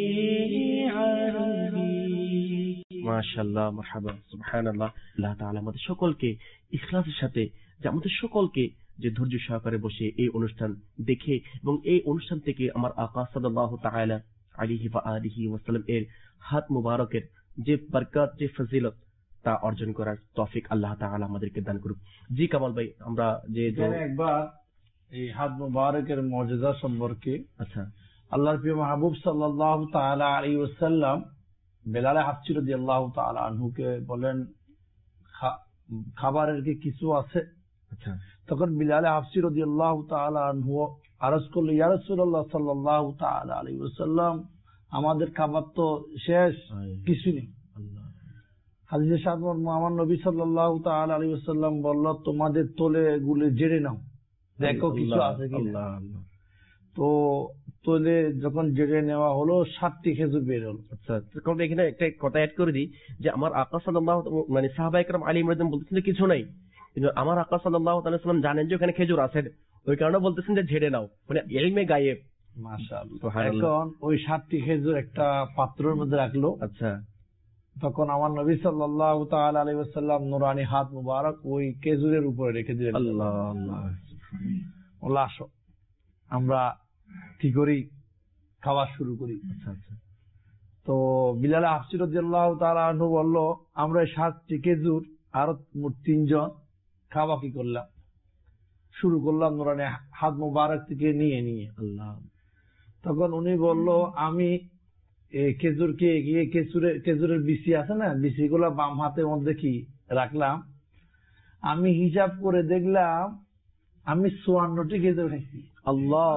আরবি। মাশাআল্লাহ, মারহাবা, সুবহানাল্লাহ। আল্লাহ তাআলা আমাদের সকলকে ইখলাসের সাথে যে আমাদের সকলকে যে ধৈর্য সহকারে বসে এই অনুষ্ঠান দেখে এবং এই অনুষ্ঠান থেকে আমার আকা সাল্লাল্লাহু তাআলা আলাইহি ওয়া আলিহি ওয়াসাল্লাম এর হাত মুবারকের যে বরকত, যে ফজিলত তা অর্জন করার তৌফিক আল্লাহ তাআলা আমাদেরকে দান করুক। জি কামাল ভাই, আমরা যে একবার এই হাত মুবারকের মর্যাদা সম্পর্কে, আচ্ছা, আল্লাহর প্রিয় মাহবুব সাল্লাল্লাহু তাআলা আলাইহি ওয়াসাল্লাম বেলাল হাবশী রাদিয়াল্লাহু তাআলা আনহুকে বলেন, খাবারের কি কিছু আছে? আচ্ছা, তখন বিলাল হাবশী রাদিয়াল্লাহু তাআলা আনহু আরজ করল, ইয়া রাসূলুল্লাহ সাল্লাল্লাহু তাআলা আলাইহি ওয়াসাল্লাম, আমাদের খাবার তো শেষ, কিছু নেই। হাদিসে সাদ আমার নবী সাল্লাল্লাহু তাআলা আলাইহি ওয়াসাল্লাম বলল, তোমাদের তোলে গুলে জেরে নাও, দেখো কিছু আছে কিনা। তো তোলে যখন জেরে নেওয়া হলো, সাতটি খেজুর বের হলো। আচ্ছা, কারণ এখানে একটা কথা অ্যাড করে দিই যে আমার আকা সাল্লাল্লাহু মানে সাহাবায়ে কেরাম আলাইহিম রাদিয়াল্লাহু বলতেছেন কিছু নাই, কিন্তু আমার আকা সাল্লাল্লাহু তাআলা সাল্লাম জানেন যে ওখানে খেজুর আছে, ওই কারণে বলতেছেন যে ঝেড়ে নাও, মানে ইলমে গায়েব। মাশাআল্লাহ। এখন ওই সাতটি খেজুর একটা পাত্রের মধ্যে রাখলো। আচ্ছা, তখন আমার নবী সাল্লাল্লাহু তাআলা আলাইহি ওয়াসাল্লাম নুরানি হাত মুবারক ওই খেজুরের উপরে রেখে দিলেন। আল্লাহ আল্লাহ। ওলা আসো আমরা কি করি, খাওয়া শুরু করি। আচ্ছা আচ্ছা। তো বিলাল হাবশী রাদিয়াল্লাহু তাআলা আনহু বলল, আমরা সাতটি খেজুর আর মোট তিনজন খাওয়া কি করলাম, শুরু করলাম নুরানি হাত মুবারক থেকে নিয়ে নিয়ে। আল্লাহ। তখন উনি বলল, আমি এই খেজুরকে গিয়ে খেজুরের খেজুরের বিচি আছে না, বিচি গুলা বাম হাতের মধ্যে কি রাখলাম, আমি হিসাব করে দেখলাম আমি চুয়ান্নটি খেজুর খাইছি। আল্লাহ।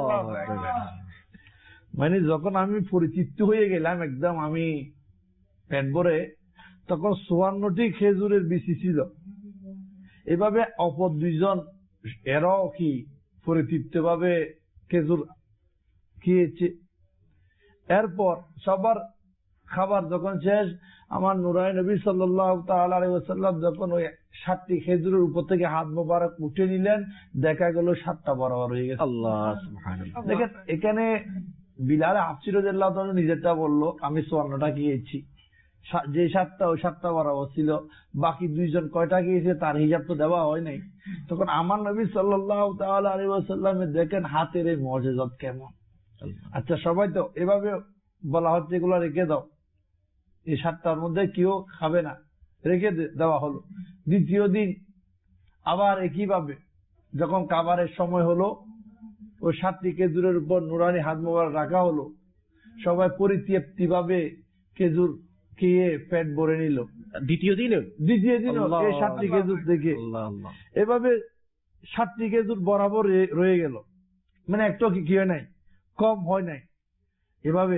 মানে যখন আমি পরিচিত হয়ে গেলাম একদম, আমি পেট ভরে, তখন চুয়ান্নটি খেজুরের বিচি ছিল। এভাবে অপর দুইজন এরাও কি পরিতৃপ্ত ভাবে খেজুর খেয়েছে। এরপর সবার খাবার যখন শেষ, আমার নুরানি নবী সাল্লাল্লাহু তাআলা আলাইহি ওয়াসাল্লাম যখন ওই সাতটি খেজুরের উপর থেকে হাত মোবারক উঠে নিলেন, দেখা গেল সাতটা বরাবর হয়ে গেছে। আল্লাহ সুবহানাল্লাহ। দেখেন এখানে বিলাল হাবশী রাদিয়াল্লাহু তাআলা নিজেরটা বললো, আমি চুয়ান্নটা খেয়েছি, যে সাতটা ওই সাতটা বরাবর ছিল, বাকি দুইজন কয়টা খেয়েছে তার হিসাব তো দেওয়া হয় নাই। তখন আমার নবী সাল্লাল্লাহু তাআলা আলাইহি ওয়াসাল্লামের দেখেন হাতের এই মর্যাদা কেমন। আচ্ছা, সবাই তো এভাবে বলা হচ্ছে এগুলো রেখে দাও, এই সাতটার মধ্যে কেউ খাবে না, রেখে দেওয়া হলো। দ্বিতীয় দিন আবার একইভাবে যখন খাবারের সময় হলো, ওই সাতটি খেজুরের উপর নুরানি হাত মোবারক রাখা হলো, সবাই পরিতৃপ্তি ভাবে খেজুর খেয়ে পেট ভরে নিল। দ্বিতীয় দিন দ্বিতীয় দিন এই সাতটি খেজুর থেকে এভাবে সাতটি খেজুর বরাবর রয়ে গেল, মানে একটু কি হয় নাই, কম হয় নাই। এভাবে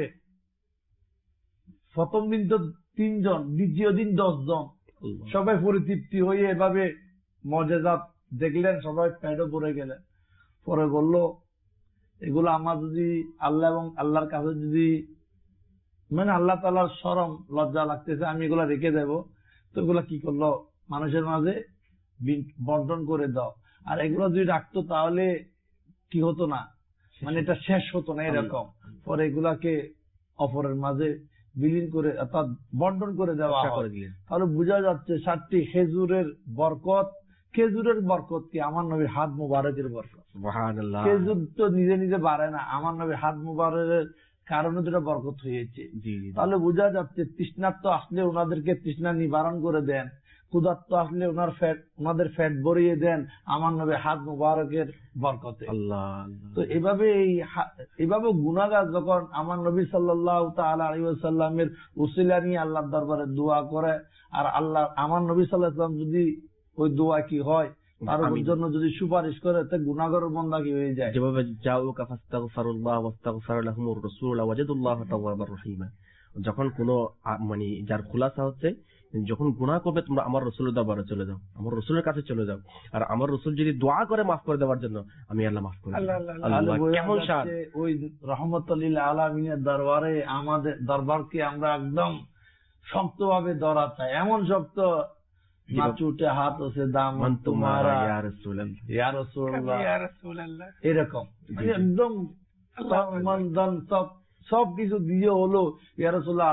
প্রথম দিন তো তিনজন, দ্বিতীয় দিন দশ জন, সবাই পরিতৃপ্তি হয়ে এভাবে মর্যাদা দেখলেন, সবাই পেটও ভরে গেলেন। পরে বলল, এগুলো আমার যদি আল্লাহ এবং আল্লাহর কাছে যদি মানে আল্লাহ তাআলার শরম লজ্জা লাগতেছে, আমি এগুলা রেখে দেব। তো এগুলা কি করলো, মানুষের মাঝে বন্টন করে দাও। আর এগুলো যদি রাখতো তাহলে কি হতো না, মানে এটা শেষ হতো না এরকম। পরে এগুলাকে অপরের মাঝে বিলীন করে অর্থাৎ বন্টন করে দেওয়া হয়। তাহলে বোঝা যাচ্ছে সাতটি খেজুরের বরকত, খেজুরের বরকত কি আমার নবীর হাত মুবারকের বরকত। সুবহানাল্লাহ। খেজুর তো নিজে নিজে বাড়ে না, আমার নবীর হাত মুবারকের কারণে যেটা বরকত হয়েছে। তাহলে বোঝা যাচ্ছে তৃষ্ণার্ত আসলে ওনাদেরকে তৃষ্ণা নিবারণ করে দেন, ক্ষুধার্ত আসলে ওনার ফ্যাট ওনাদের ফ্যাট ভরিয়ে দেন আমার নবীর হাত মুবারকের বরকতে। আল্লাহ। তো এভাবে এই এভাবে গুনাহগার যখন আমার নবী সাল্লাল্লাহু তাআলা আলাইহি ওয়াসাল্লামের উসিলা নিয়ে আল্লাহর দরবারে দোয়া করে, আর আল্লাহ আমার নবী সাল্লাল্লাহু আলাইহি ওয়াসাল্লাম যদি ওই দোয়া কি হয় তার জন্য যদি সুপারিশ করে, তা গুনাহগার বান্দা কি হয়ে যায়। যেভাবে জাউকা ফাস্তাগফিরুল্লাহ ওয়াস্তাগফার লাহুমুর রাসূল ওয়াজাদুল্লাহ তাওয়াবার রহিমা, যখন কোন মানে যার খুলাসা হচ্ছে, যখন গুনাহ করবে তোমরা আমার রাসূলের দরবারে চলে যাও, আমার রাসূলের কাছে চলে যাও, আর আমার রাসূল যদি দোয়া করে মাফ করে দেওয়ার জন্য, আমি আল্লাহ মাফ করে দেব। আল্লাহ কেমন শান। ওই রহমতুল লিল আলামিনের দরবারে আমাদের দরবারকে আমরা একদম শক্তভাবে ধরা চাই, এমন শক্ত চুটে হাত হচ্ছে দামান তোমারা ইয়া রাসূলুল্লাহ ইয়া রাসূলুল্লাহ ইয়া রাসূলুল্লাহ, এরকম একদম সব সব কিছু দিয়ে হলো ইয়া রাসূলুল্লাহ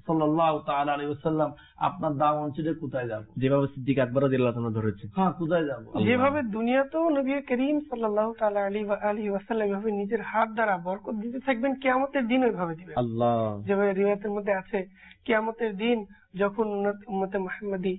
সাল্লাল্লাহু তাআলা আলাইহি ওয়াসাল্লাম আপনার দামন ছেড়ে কোথায় যাব? যেভাবে সিদ্দিক আকবর রাদিয়াল্লাহু তাআলা ধরেছে, হ্যাঁ কোথায় যাব? যেভাবে দুনিয়াতেও নবী করিম সাল্লাল্লাহু তাআলা আলাইহি ওয়া আলিহি ওয়াসাল্লাম এভাবে নিজের হাত দ্বারা বরকত দিতে থাকবেন, কিয়ামতের দিন ওইভাবে দিবেন। আল্লাহ, যেভাবে রিওয়ায়াতের মধ্যে আছে, কিয়ামতের দিন যখন উম্মতে মুহাম্মাদি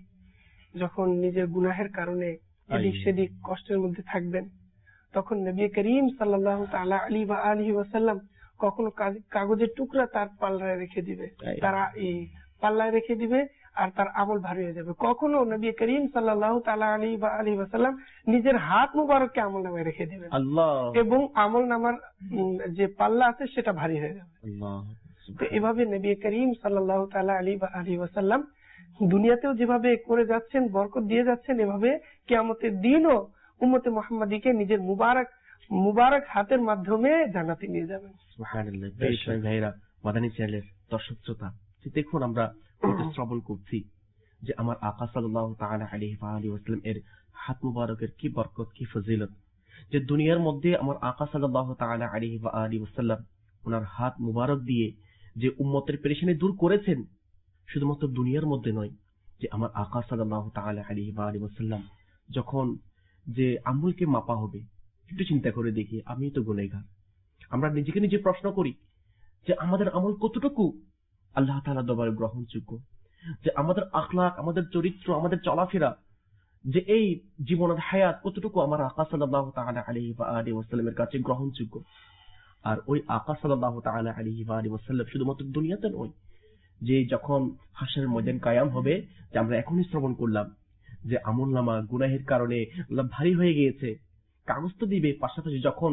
যখন নিজের গুনাহের কারণে এদিক সেদিক কষ্টের মধ্যে থাকবেন, তখন নবী করিম সাল্লাল্লাহু তাআলা আলাইহি ওয়া আলিহি ওয়াসাল্লাম কখনো কাগজের টুকরা তার পাল্লায় রেখে দিবে, তারা এই পাল্লায় রেখে দিবে, আর তার আমল ভারী হয়ে যাবে। কখনো নবী করিম সাল্লাল্লাহু তাআলা আলাইহি ওয়া আলিহি ওয়াসাল্লাম নিজের হাত মুবারককে আমল নামায় রেখে দিবেন, আল্লাহ, এবং আমল নামার যে পাল্লা আছে সেটা ভারী হয়ে যাবে। আল্লাহ। তো এভাবে নবী করিম সাল্লাল্লাহু তাআলা আলাইহি ওয়া আলিহি ওয়াসাল্লাম দুনিয়াতেও যেভাবে করে যাচ্ছেন, বরকত দিয়ে যাচ্ছেন, এভাবে কিয়ামতের দিনও উম্মতে মুহাম্মাদীকে নিজের মুবারক মুবারক হাতের মাধ্যমে জান্নাতে নিয়ে যাবেন। সুবহানাল্লাহ। বেশাই ভাইরা, মাদানী চ্যানেলের দর্শক শ্রোতা, দেখুন আমরা শ্রবণ করছি যে আমার আকা সাল্লাল্লাহু তাআলা আলাইহি ওয়া আলিহি ওয়াসাল্লাম এর হাত মুবারকের কি বরকত, কি ফজিলত, যে দুনিয়ার মধ্যে আমার আকা সাল্লাল্লাহু তাআলা আলাইহি ওয়া আলিহি ওয়াসাল্লাম ওনার হাত মুবারক দিয়ে যে উম্মতের পেরেশানি দূর করেছেন, শুধুমাত্র দুনিয়ার মধ্যে নয়, যে আমার আকা সাল্লাল্লাহু তাআলা আলাইহি ওয়া আলিহি ওয়াসাল্লাম যখন যে আমলকে মাপা হবে, একটু চিন্তা করে দেখি, আমি তো গুনাহগার, আমরা নিজেকে নিজে প্রশ্ন করি যে আমাদের আমল কতটুকু আল্লাহ তাআলার দরবারে গ্রহণযোগ্য, যে আমাদের আখলাক, আমাদের চরিত্র, আমাদের চলাফেরা, যে এই জীবনের হায়াত কতটুকু আমার আকা সাল্লাল্লাহু তাআলা আলাইহি ওয়া আলিহি ওয়াসাল্লামের কাছে গ্রহণযোগ্য। আর ওই আকা সাল্লাল্লাহু তাআলা আলাইহি ওয়া আলিহি ওয়াসাল্লাম শুধুমাত্র দুনিয়াতে নয়, যে যখন হাসরের ময়দান কায়াম হবে, যে আমরা এখনই শ্রবণ করলাম যে আমলনামা গুনাহের কারণে ভারী হয়ে গিয়েছে, কাগজ তো দিবে, পাশাপাশি যখন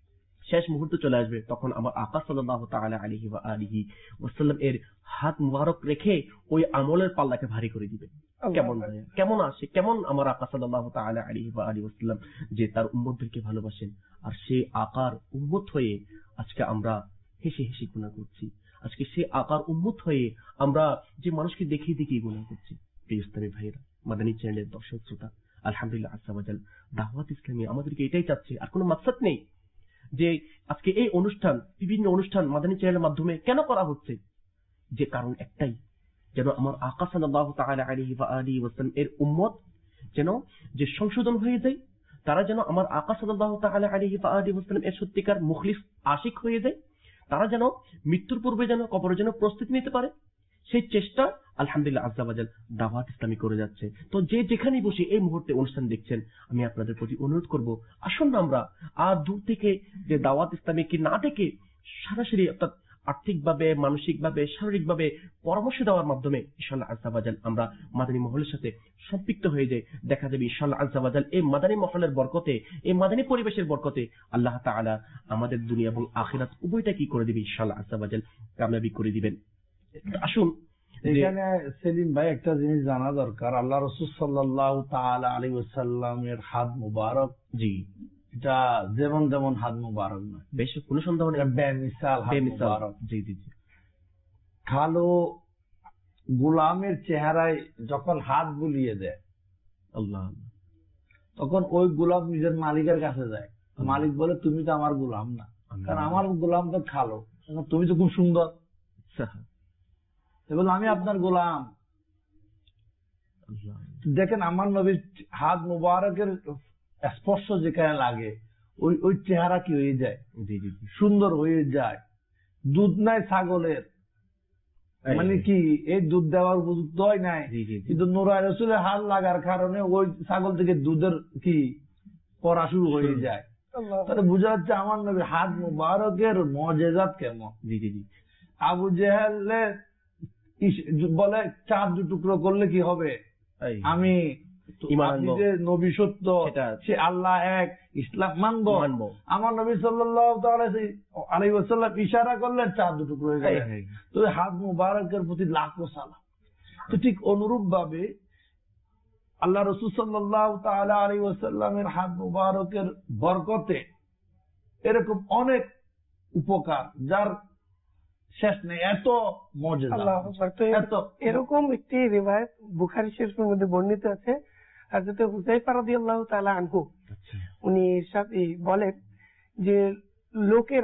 শেষ মুহূর্ত চলে আসবে, তখন আমার আকা সাল্লাল্লাহু তাআলা আলাইহি ওয়া আলিহি ওয়াসাল্লাম এর হাত মুবারক রেখে ওই আমলের পাল্লাকে ভারী করে দিবে। কেমন কেমন আসে, কেমন আমার আকা সাল্লাল্লাহু তাআলা আলাইহি ওয়া আলিহি ওয়াসাল্লাম যে তার উম্মতদেরকে ভালোবাসেন, আর সেই আকার উম্মত হয়ে আজকে আমরা হেসে হেসে গুনাহ করছি, আজকে সেই আকার উম্মত হয়ে আমরা যে মানুষকে দেখিয়ে দেখিয়ে গুনাহ করছি। প্রিয় ইসলামী ভাইয়েরা, মাদানী চ্যানেলের দর্শক শ্রোতা, আলহামদুলিল্লাহ আযজা ওয়া জাল দাওয়াত ইসলামী আমাদেরকে এটাই চাচ্ছে, আর কোনো মাকসাদ নেই। যে আজকে এই অনুষ্ঠান, বিভিন্ন অনুষ্ঠান মাদানী চ্যানেলের মাধ্যমে কেন করা হচ্ছে, যে কারণ একটাই, যেন আমার আকা সাল্লাল্লাহু তাআলা আলাইহি ওয়া আলিহি ওয়াসাল্লাম এর উম্মত যেন যে সংশোধন হয়ে যায়, তারা যেন আমার আকা সাল্লাল্লাহু তাআলা আলাইহি ওয়া আলিহি ওয়াসাল্লাম এর সত্যিকার মুখলিস আশিক হয়ে যায়, তারা যেন মৃত্যুর পূর্বে যেন কবরে যেন প্রস্তুতি নিতে পারে, সেই চেষ্টা আলহামদুলিল্লাহ আযজা ওয়া জাল দাওয়াত ইসলামী করে যাচ্ছে। তো যে যেখানেই বসে এই মুহূর্তে অনুষ্ঠান দেখছেন, আমি আপনাদের প্রতি অনুরোধ করব, আসুন না আমরা আর দূর থেকে যে দাওয়াত ইসলামীকে না দেখে সরাসরি অর্থাৎ আর্থিকভাবে, মানসিকভাবে, শারীরিকভাবে পরামর্শ দেওয়ার মাধ্যমে ইনশাআল্লাহ আযজা ওয়া জাল আমরা মাদানী মহলের সাথে সম্পৃক্ত হয়ে যাই। দেখা যাবে ইনশাআল্লাহ আযজা ওয়া জাল এই মাদানী মহলের বরকতে, এই মাদানী পরিবেশের বরকতে আল্লাহ তাআলা আমাদের দুনিয়া এবং আখিরাত উভয়টা কি করে দিবে, ইনশাআল্লাহ আযজা ওয়া জাল কামিয়াবি করে দিবেন। আসুন, এখানে সেলিম ভাই একটা জিনিস জানা দরকার, আল্লাহ রাসূল সাল্লাল্লাহু তাআলা আলাইহি ওয়াসাল্লামের হাত মুবারক, জি, এটা যেমন যেমন হাত মুবারক নয়, বেশ কোনো সন্দেহ নেই, বেমিসাল হাত মুবারক। জি জি জি। কালো গোলামের চেহারায় যখন হাত বুলিয়ে দেয়, আল্লাহ, তখন ওই গোলাম নিজের মালিকের কাছে যায়, মালিক বলে তুমি তো আমার গোলাম না, কারণ আমার গোলাম তো কালো, তুমি তো খুব সুন্দর, এবং আমি আপনার গোলাম। দেখেন আমার নবীর হাত মুবারকের স্পর্শ যেখানে লাগে, ওই ওই চেহারা কি হয়ে যায়, সুন্দর হয়ে যায়। দুধ নাই ছাগলের, মানে কি এই দুধ দেওয়ার উপযুক্ত হয় নাই, কিন্তু নূরায় রাসূলের হাত লাগার কারণে ওই ছাগল থেকে দুধের কি পড়া শুরু হয়ে যায়। তাহলে বোঝা যাচ্ছে আমার নবীর হাত মুবারকের মুজিজাত কেমন। আবু জেহেলের বলে চাঁদ দু টুকরো করলে কি হবে, আমি নবী সত্য, সে আল্লাহ এক, ইসলাম মানবো। আমার নবী সাল্লাল্লাহু আলাইহি ওয়াসাল্লাম ইশারা করলেন চাঁদ দু টুকরো হয়ে গেল। তো হাত মুবারকের প্রতি লাখো সালাম। তো ঠিক অনুরূপ ভাবে আল্লাহ রাসূল সাল্লাল্লাহু তাআলা আলাইহি ওয়াসাল্লামের হাত মুবারকের বরকতে এরকম অনেক উপকার যার শেষ নেই, এত মর্যাদা। এরকম একটি রিওয়ায়াত বুখারী শরীফের মধ্যে বর্ণিত আছে, হযরত হুযায়ফা রাদিয়াল্লাহু তাআলা আনহু উনি ইরশাদ বলেন যে লোকেরা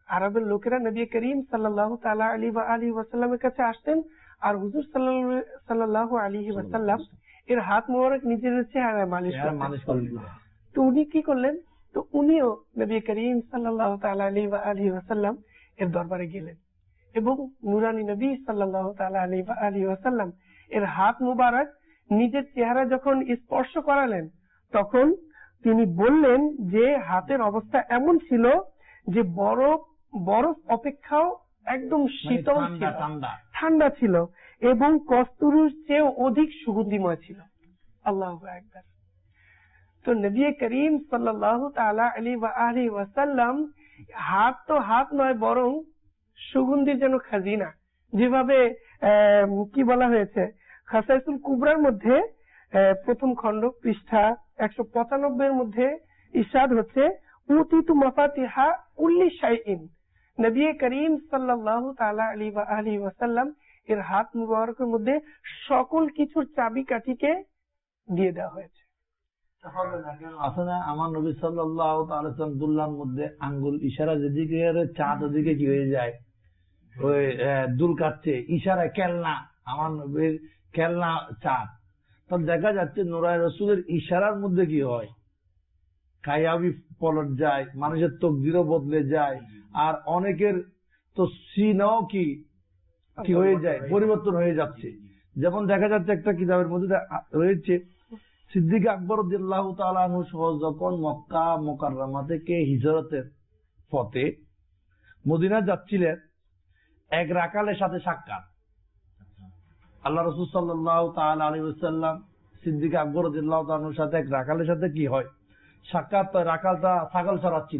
আরবের লোকেরা নবী করিম সাল্লাল্লাহু তাআলা আলাইহি ওয়া আলিহি ওয়াসাল্লামের কাছে আসতেন, আর হুজুর সাল্লাল্লাহু আলাইহি ওয়াসাল্লাম এর হাত মোবারক নিজের চেহারায় মালিশ করতেন। তো উনি কি করলেন, তো উনিও নবী করিম সাল্লাল্লাহু তাআলা আলাইহি ওয়া আলিহি ওয়াসাল্লাম এর দরবারে গেলেন এবং নুরানি নবী সাল্লাল্লাহু তাআলা আলাইহি ওয়া আলিহি ওয়াসাল্লাম এর হাত মুবারক নিজের চেহারা যখন স্পর্শ করালেন, তখন তিনি বললেন যে হাতের অবস্থা এমন ছিল যে বরফ বরফ অপেক্ষাও একদম শীতল ছিল, ঠান্ডা ছিল এবং কস্তুরীর চেয়েও অধিক সুগন্ধিময় ছিল। আল্লাহু আকবার। তো নবী করিম সাল্লাল্লাহু তাআলা আলাইহি ওয়া আলিহি ওয়াসাল্লাম হাত তো হাত নয়, বরং সুগন্ধির যেন খাজিনা। যেভাবে কি বলা হয়েছে খাসাইসুল কুবরার মধ্যে প্রথম খণ্ড পৃষ্ঠা একশো পঁচানব্বই এর মধ্যে ইরশাদ হচ্ছে, উতিতু মাফাতিহা কুল্লি শাইইন, নবী করিম সাল্লাল্লাহু তাআলা আলাইহি ওয়া আলিহি ওয়াসাল্লাম এর হাত মুবারকের মধ্যে সকল কিছুর চাবিকাঠিকে দিয়ে দেওয়া হয়েছে। আছে না আমার নবী সাল্লাল্লাহু তাআলা আলাইহি ওয়াসাল্লাম দুল্লার মধ্যে আঙ্গুল ইশারা যেদিকে চাঁদ ওদিকে কি হয়ে যায়, ওই দুল কাটছে ইশারা কেলনা, আমার নবীর কেলনা চাঁদ। তখন দেখা যাচ্ছে নোরায় রসুলের ইশারার মধ্যে কি হয়, কায়াবি পলট যায়, মানুষের তকদিরও বদলে যায়, আর অনেকের তো সিনাও কি কি হয়ে যায়, পরিবর্তন হয়ে যাচ্ছে। যেমন দেখা যাচ্ছে একটা কিতাবের মধ্যে রয়েছে, সিদ্দিক আকবর রাদিয়াল্লাহু তাআলা আনহু সহ যখন মক্কা মুকাররমা থেকে হিজরতের পথে মদিনা যাচ্ছিলেন, এক রাকালের সাথে সাক্ষাৎ। আল্লাহ রাসূল সাল্লাল্লাহু তাআলা আলাইহি ওয়াসাল্লাম সিদ্দিক আকবর রাদিয়াল্লাহু তাআলা আনহুর সাথে এক রাকালের সাথে কি হয়, সাক্ষাৎ। রাকালটা ছাগল চড়াচ্ছিল,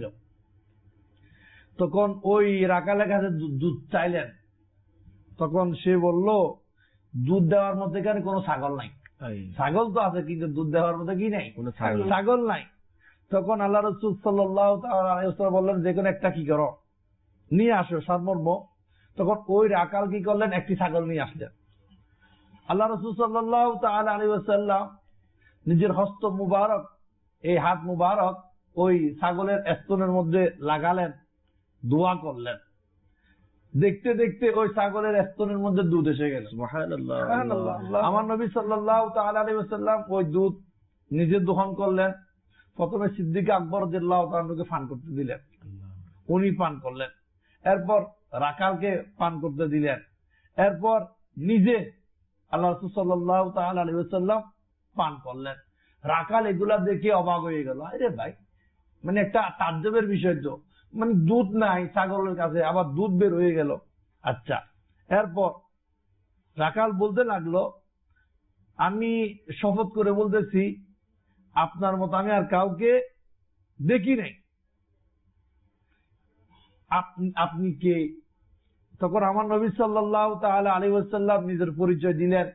তখন ওই রাকালের কাছে দুধ চাইলেন, তখন সে বলল দুধ দেওয়ার মধ্যে এখানে কোনো ছাগল নাই। ছাগল তো আছে কিন্তু দুধ দেওয়ার মধ্যে কি নাই, ছাগল নাই। তখন আল্লাহ রাসূল সাল্লাল্লাহু তাআলা আলাইহি ওয়াসাল্লাম বললেন, যে কোনো একটা কি করো নিয়ে আসো সারমর্ম। তখন ওই রাকাল কি করলেন, একটি ছাগল নিয়ে আসলেন। আল্লাহ রাসূল সাল্লাল্লাহু তাআলা আলাইহি ওয়াসাল্লাম নিজের হস্ত মুবারক, এই হাত মুবারক ওই ছাগলের স্তনের মধ্যে লাগালেন, দোয়া করলেন। দেখতে দেখতে ওই ছাগলের স্তনের মধ্যে দুধ এসে গেল। সুবহানাল্লাহ। আমার নবী সাল্লাল্লাহু তাআলা আলাইহি ওয়াসাল্লাম ওই দুধ নিজে দহন করলেন। প্রথমে সিদ্দিক আকবর রাদিয়াল্লাহু তাআলা আনহুকে পান করতে দিলেন, উনি পান করলেন। এরপর রাকালকে পান করতে দিলেন। এরপর নিজে আল্লাহ রাসূল সাল্লাল্লাহু তাআলা আলাইহি ওয়াসাল্লাম পান করলেন। রাকাল এগুলা দেখে অবাক হয়ে গেল, আরে ভাই, মানে একটা তাজ্জবের বিষয় তো, মানে দুধ নাই ছাগলের কাছে, আবার দুধ বের হয়ে গেল। আচ্ছা, এরপর রাকাল বলতে লাগলো, আমি শপথ করে বলতেছি আপনার মতো আমি আর কাউকে দেখি নাই, আপনি কে? তখন আমার নবী সাল্লাল্লাহু তাআলা আলাইহি ওয়াসাল্লাম নিজের পরিচয় দিলেন।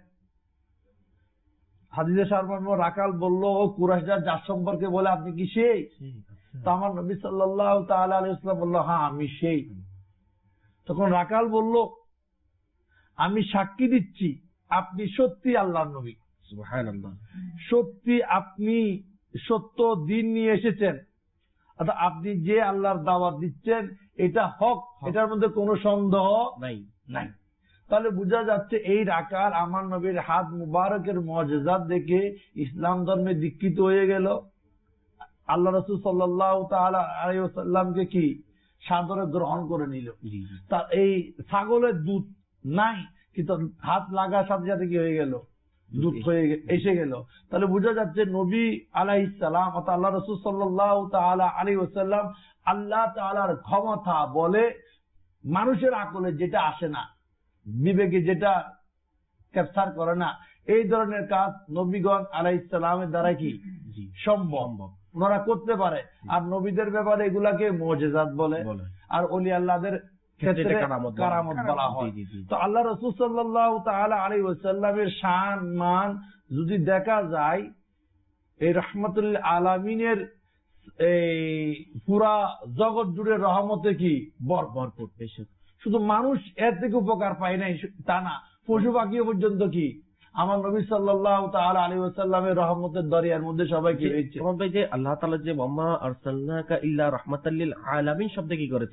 হাদিসে সারমর্ম রাকাল বলল, ও কুরাইশরা যার সম্পর্কে বলে আপনি কি সেই? তো আমার নবী সাল্লাল্লাহু তাআলা আলাইহি ওয়াসাল্লাম বলল, হ্যাঁ আমি সেই। তখন রাকাল বলল, আমি সাক্ষী দিচ্ছি আপনি সত্যি আল্লাহর নবী। সুবহানাল্লাহ। সত্যি আপনি সত্য দিন নিয়ে এসেছেন, অর্থাৎ আপনি যে আল্লাহর দাওয়াত দিচ্ছেন এটা হক, এটার মধ্যে কোনো সন্দেহ নাই নাই তাহলে বোঝা যাচ্ছে এই রাকাল আমার নবীর হাত মুবারকের মুআজিজাত দেখে ইসলাম ধর্মে দীক্ষিত হয়ে গেল। আল্লাহ রাসূল সাল্লাল্লাহু তাআলা আলাইহি ওয়াসাল্লামকে কি সাদরে গ্রহণ করে নিল। তা এই ছাগলের দুধ নাই, কিন্তু হাত লাগার সাথে সাথে কি হয়ে গেল, দুধ হয়ে এসে গেল। তাহলে বোঝা যাচ্ছে নবী আলাইহিস সালাম অর্থাৎ আল্লাহ রাসূল সাল্লাল্লাহু তাআলা আলাইহি ওয়াসাল্লাম আল্লাহ তাআলার ক্ষমতা বলে মানুষের আকলে যেটা আসে না, বিবেকে যেটা ক্যাপচার করে না, এই ধরনের কাজ নবীগণ আলাইহিস সালামের দ্বারা কি সম্ভব, ওনারা করতে পারে। আর নবীদের ব্যাপারে এগুলাকে মুআজিজাত বলে, আর ওলি আল্লাহদের ক্ষেত্রে কারামত বলা হয়। তো আল্লাহ রাসূল সাল্লাল্লাহু তাআলা আলাইহি ওয়াসাল্লামের শান মান যদি দেখা যায়, এই রাহমাতুল আলামিনের এই পুরা জগৎ জুড়ে রহমতে কি ভরপুর। শুধু মানুষ এর থেকে উপকার পায় নাই তা না, পশু পাখিও পর্যন্ত কি আমার নবী সাল্লাল্লাহু তাআলা আলাইহি ওয়াসাল্লামের রহমতের দরিয়ার মধ্যে সবাই কি হয়েছে। যে আল্লাহ তাআলা যে ওয়ামা আরসালনাকা ইল্লা রাহমাতাল লিল আলামিন শব্দে কি করেছেন,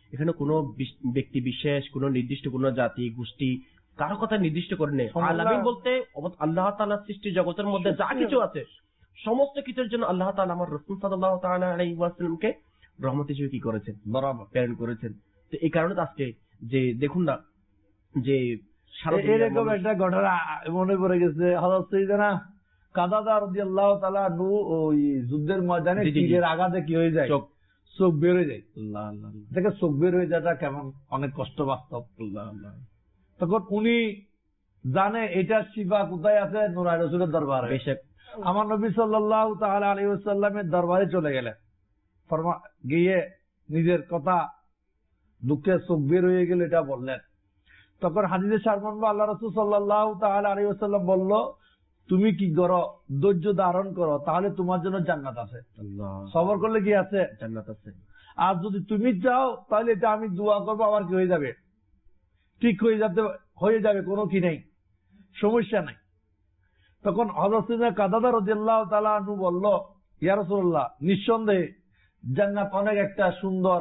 এখানে কোনো বিশ- ব্যক্তি বিশেষ, কোনো নির্দিষ্ট কোনো জাতি গোষ্ঠী কারো কথা নির্দিষ্ট করে নেই। আলামিন বলতে অব- আল্লাহ তাআলার সৃষ্টি জগতের মধ্যে যা কিছু আছে সমস্ত কিছুর জন্য আল্লাহ তাআলা আমার রাসূল সাল্লাল্লাহু তাআলা আলাইহি ওয়াসাল্লামকে রহমত হিসেবে কি করেছেন, বরাবর প্রেরণ করেছেন। তো এই কারণে তো আজকে যে দেখুন না যে সারা এ- দুনিয়ার এরকম মানুষ- একটা ঘটনা মনে পড়ে গেছে, হযরত সাইয়েদনা কাদাদা রাদিয়াল্লাহু তাআলা আনহু ওই যুদ্ধের ময়দানে জি, জি, জি। তীরের আঘাতে কি হয়ে যায়, চোখ চোখ বের হয়ে যায়। আল্লাহ আল্লাহ আল্লাহ, দেখে চোখ বের হয়ে যাওয়াটা কেমন অনেক কষ্ট বাস্তব। আল্লাহ আল্লাহ। তখন উনি জানে এটা শিফা কোথায় আছে, নুরাই রাসূলের দরবারে। বেশক আমার নবী সাল্লাল্লাহু তাআলা আলাইহি ওয়াসাল্লামের দরবারে চলে গেলেন, ফরমা গিয়ে নিজের কথা দুঃখে চোখ বের হয়ে গেল এটা বললেন। তখন হাদিসে সারমর্ম আল্লাহ রাসূল সাল্লাল্লাহু তাআলা আলাইহি ওয়াসাল্লাম বলল, তুমি কি করো, ধৈর্য ধারণ করো, তাহলে তোমার জন্য জান্নাত আছে। আল্লাহ, সবর করলে কি আছে, জান্নাত আছে। আর যদি তুমি চাও তাহলে এটা আমি দোয়া করবো, আবার কি হয়ে যাবে, ঠিক হয়ে যাবে, হয়ে যাবে, কোনো কি নেই, সমস্যা নাই। তখন হযরত কাদাদা রাদিয়াল্লাহু তাআলা আনহু বলল, ইয়া রাসূলুল্লাহ, নিঃসন্দেহে জান্নাত অনেক একটা সুন্দর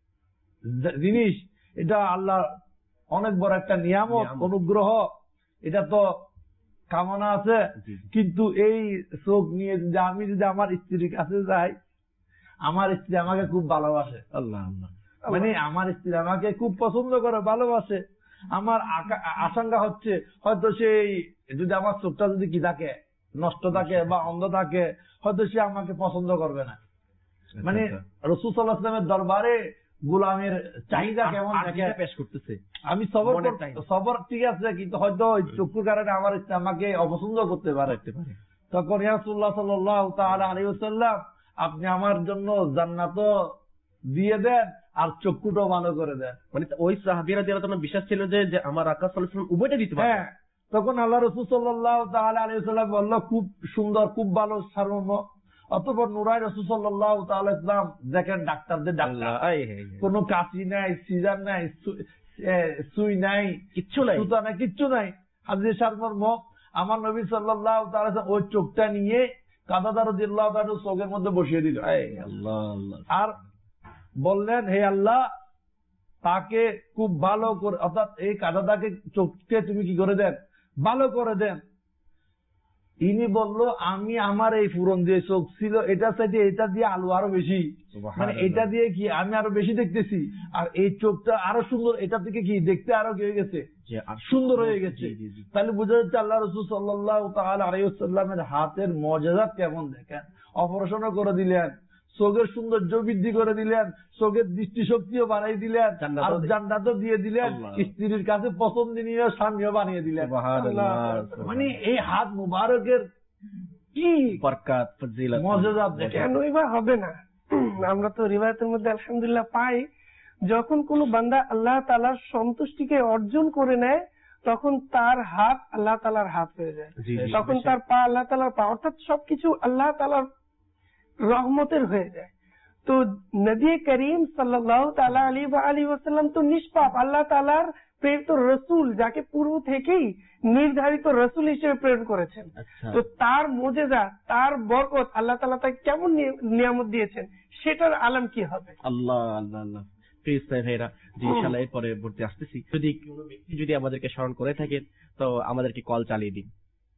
জ- জিনিস, এটা আল্লাহ অনেক বড় একটা নিয়ামত, নিয়ামত। অনুগ্রহ, এটা তো কামনা আছে। জি, জি। কিন্তু এই চোখ নিয়ে যদি আমি যদি আমার স্ত্রীর কাছে যাই, আমার স্ত্রী আমাকে খুব ভালোবাসে, আল্লাহ আল্লাহ, মানে আমার স্ত্রী আমাকে খুব পছন্দ করে, ভালোবাসে। আমার আকা- আশঙ্কা হচ্ছে হয়তো সেই যদি আমার চোখটা যদি কি থাকে, নষ্ট থাকে বা অন্ধ থাকে, হয়তো সে আমাকে পছন্দ করবে না। মানে রাসূল সাল্লাল্লাহু আলাইহি ওয়াসাল্লামের দরবারে গোলামের চাহিদা কেমন আর থাকে, যেটা পেশ করতেছে আমি সবর মনের কর- চাহিদা। সবর ঠিক আছে, কিন্তু হয়তো ওই চক্ষুর কারণে আমার স্ত্রী আমাকে অপছন্দ করতে পারে। করতে পারে। তখন ইয়া রাসূলুল্লাহ সাল্লাল্লাহু তাআলা আলাইহি ওয়াসাল্লাম, আপনি আমার জন্য জান্নাতও দিয়ে দেন আর চক্ষুটাও ভালো করে দেন। মানে ওই সাহাবীরা যারা তোমার বিশ্বাস ছিল যে যে আমার আকা সাল্লাল্লাহু আলাইহি ওয়াসাল্লাম উভয়টা দিতে পারে। হ্যাঁ, তখন আল্লাহ রাসূল সাল্লাল্লাহু তাআলা আলাইহি ওয়াসাল্লাম বলল, খুব সুন্দর, খুব ভালো, সারমর্ম। অতঃপর নুরাই রাসূল সাল্লাল্লাহু তাআলা ইসলাম দেখেন ডাক্তারদের ডাক্তার, আল্লাহ, আয় হায় হায়। কোনো কাশি নাই, সিজার নাই, সু- এ, সুই নাই, কিচ্ছু নাই। সুতা নাই, কিচ্ছু নাই। হাদিসের সারমর্ম, আমার নবী সাল্লাল্লাহু তাআলা ওই চোখটা নিয়ে কাদাদা রাদিয়াল্লাহু তাআলা চোখের মধ্যে বসিয়ে দিল, আয় আল্লাহ আল্লাহ। আর বললেন, হে আল্লাহ, তাকে খুব ভালো করে, অর্থাৎ এই কাদাদাকে চোখকে তুমি কি করে দেন, ভালো করে দেন। ইনি বলল, আমি আমার এই পুরন যে চোখ ছিল এটা চাইতে এটা দিয়ে আলো আরো বেশি, মানে এটা দিয়ে কি আমি আরো বেশি দেখতেছি, আর এই চোখটা আরো সুন্দর, এটা থেকে কি দেখতে আরো কি হয়ে গেছে, যে আর সুন্দর হয়ে গেছে। জি, জি, জি। তাহলে বোঝা যাচ্ছে আল্লাহ রাসূল সাল্লাল্লাহু তাআলা আলাইহি ওয়াসাল্লামের হাতের মর্যাদা কেমন দেখেন। অপারেশনও করে দিলেন, চোখের সৌন্দর্য বৃদ্ধি করে দিলেন, চোখের দৃষ্টিশক্তিও বাড়াই দিলেন, জান্নাতও আর দি- জান্নাতও দিয়ে দিলেন, আল্লাহ। স্ত্রীর কাছে পছন্দনীয় স্বামীও বানিয়ে দিলেন। সুবহানাল্লাহ, মানে এই হাত মুবারকের কি বরকত ফজিলত মর্যাদা দেখেন। কেনই বা হবে না? আমরা তো রিওয়ায়াতের মধ্যে আলহামদুলিল্লাহ পাই, যখন কোনো বান্দা আল্লাহ তাআলার সন্তুষ্টিকে অর্জন করে নেয়, তখন তার হাত আল্লাহ তাআলার হাত হয়ে যায়, জি, জি, তখন তার পা আল্লাহ তাআলার পা, অর্থাৎ সবকিছু আল্লাহ তাআলার রহমতের হয়ে যায়। তো নবী করিম সাল্লাল্লাহু তাআলা আলাইহি ওয়া আলিহি ওয়াসাল্লাম তো নিষ্পাপ, আল্লাহ তাআলার প্রেরিত রসুল, যাকে পূর্ব থেকেই নির্ধারিত রসুল হিসেবে প্রেরণ করেছেন। আচ্ছা। তো তার মুজিজা, তার বরকত, আল্লাহ তাআলা তাকে কেমন নি- নিয়ামত দিয়েছেন, সেটার আলম কি হবে? আল্লাহ আল্লাহ আল্লাহ। প্লিজ ভাইরা, জি ইনশাআল্লাহ এর পরে ভর্তি আসতেছি। যদি কোনো ব্যক্তি যদি আমাদেরকে স্মরণ করে থাকেন তো আমাদেরকে কল চালিয়ে দিন।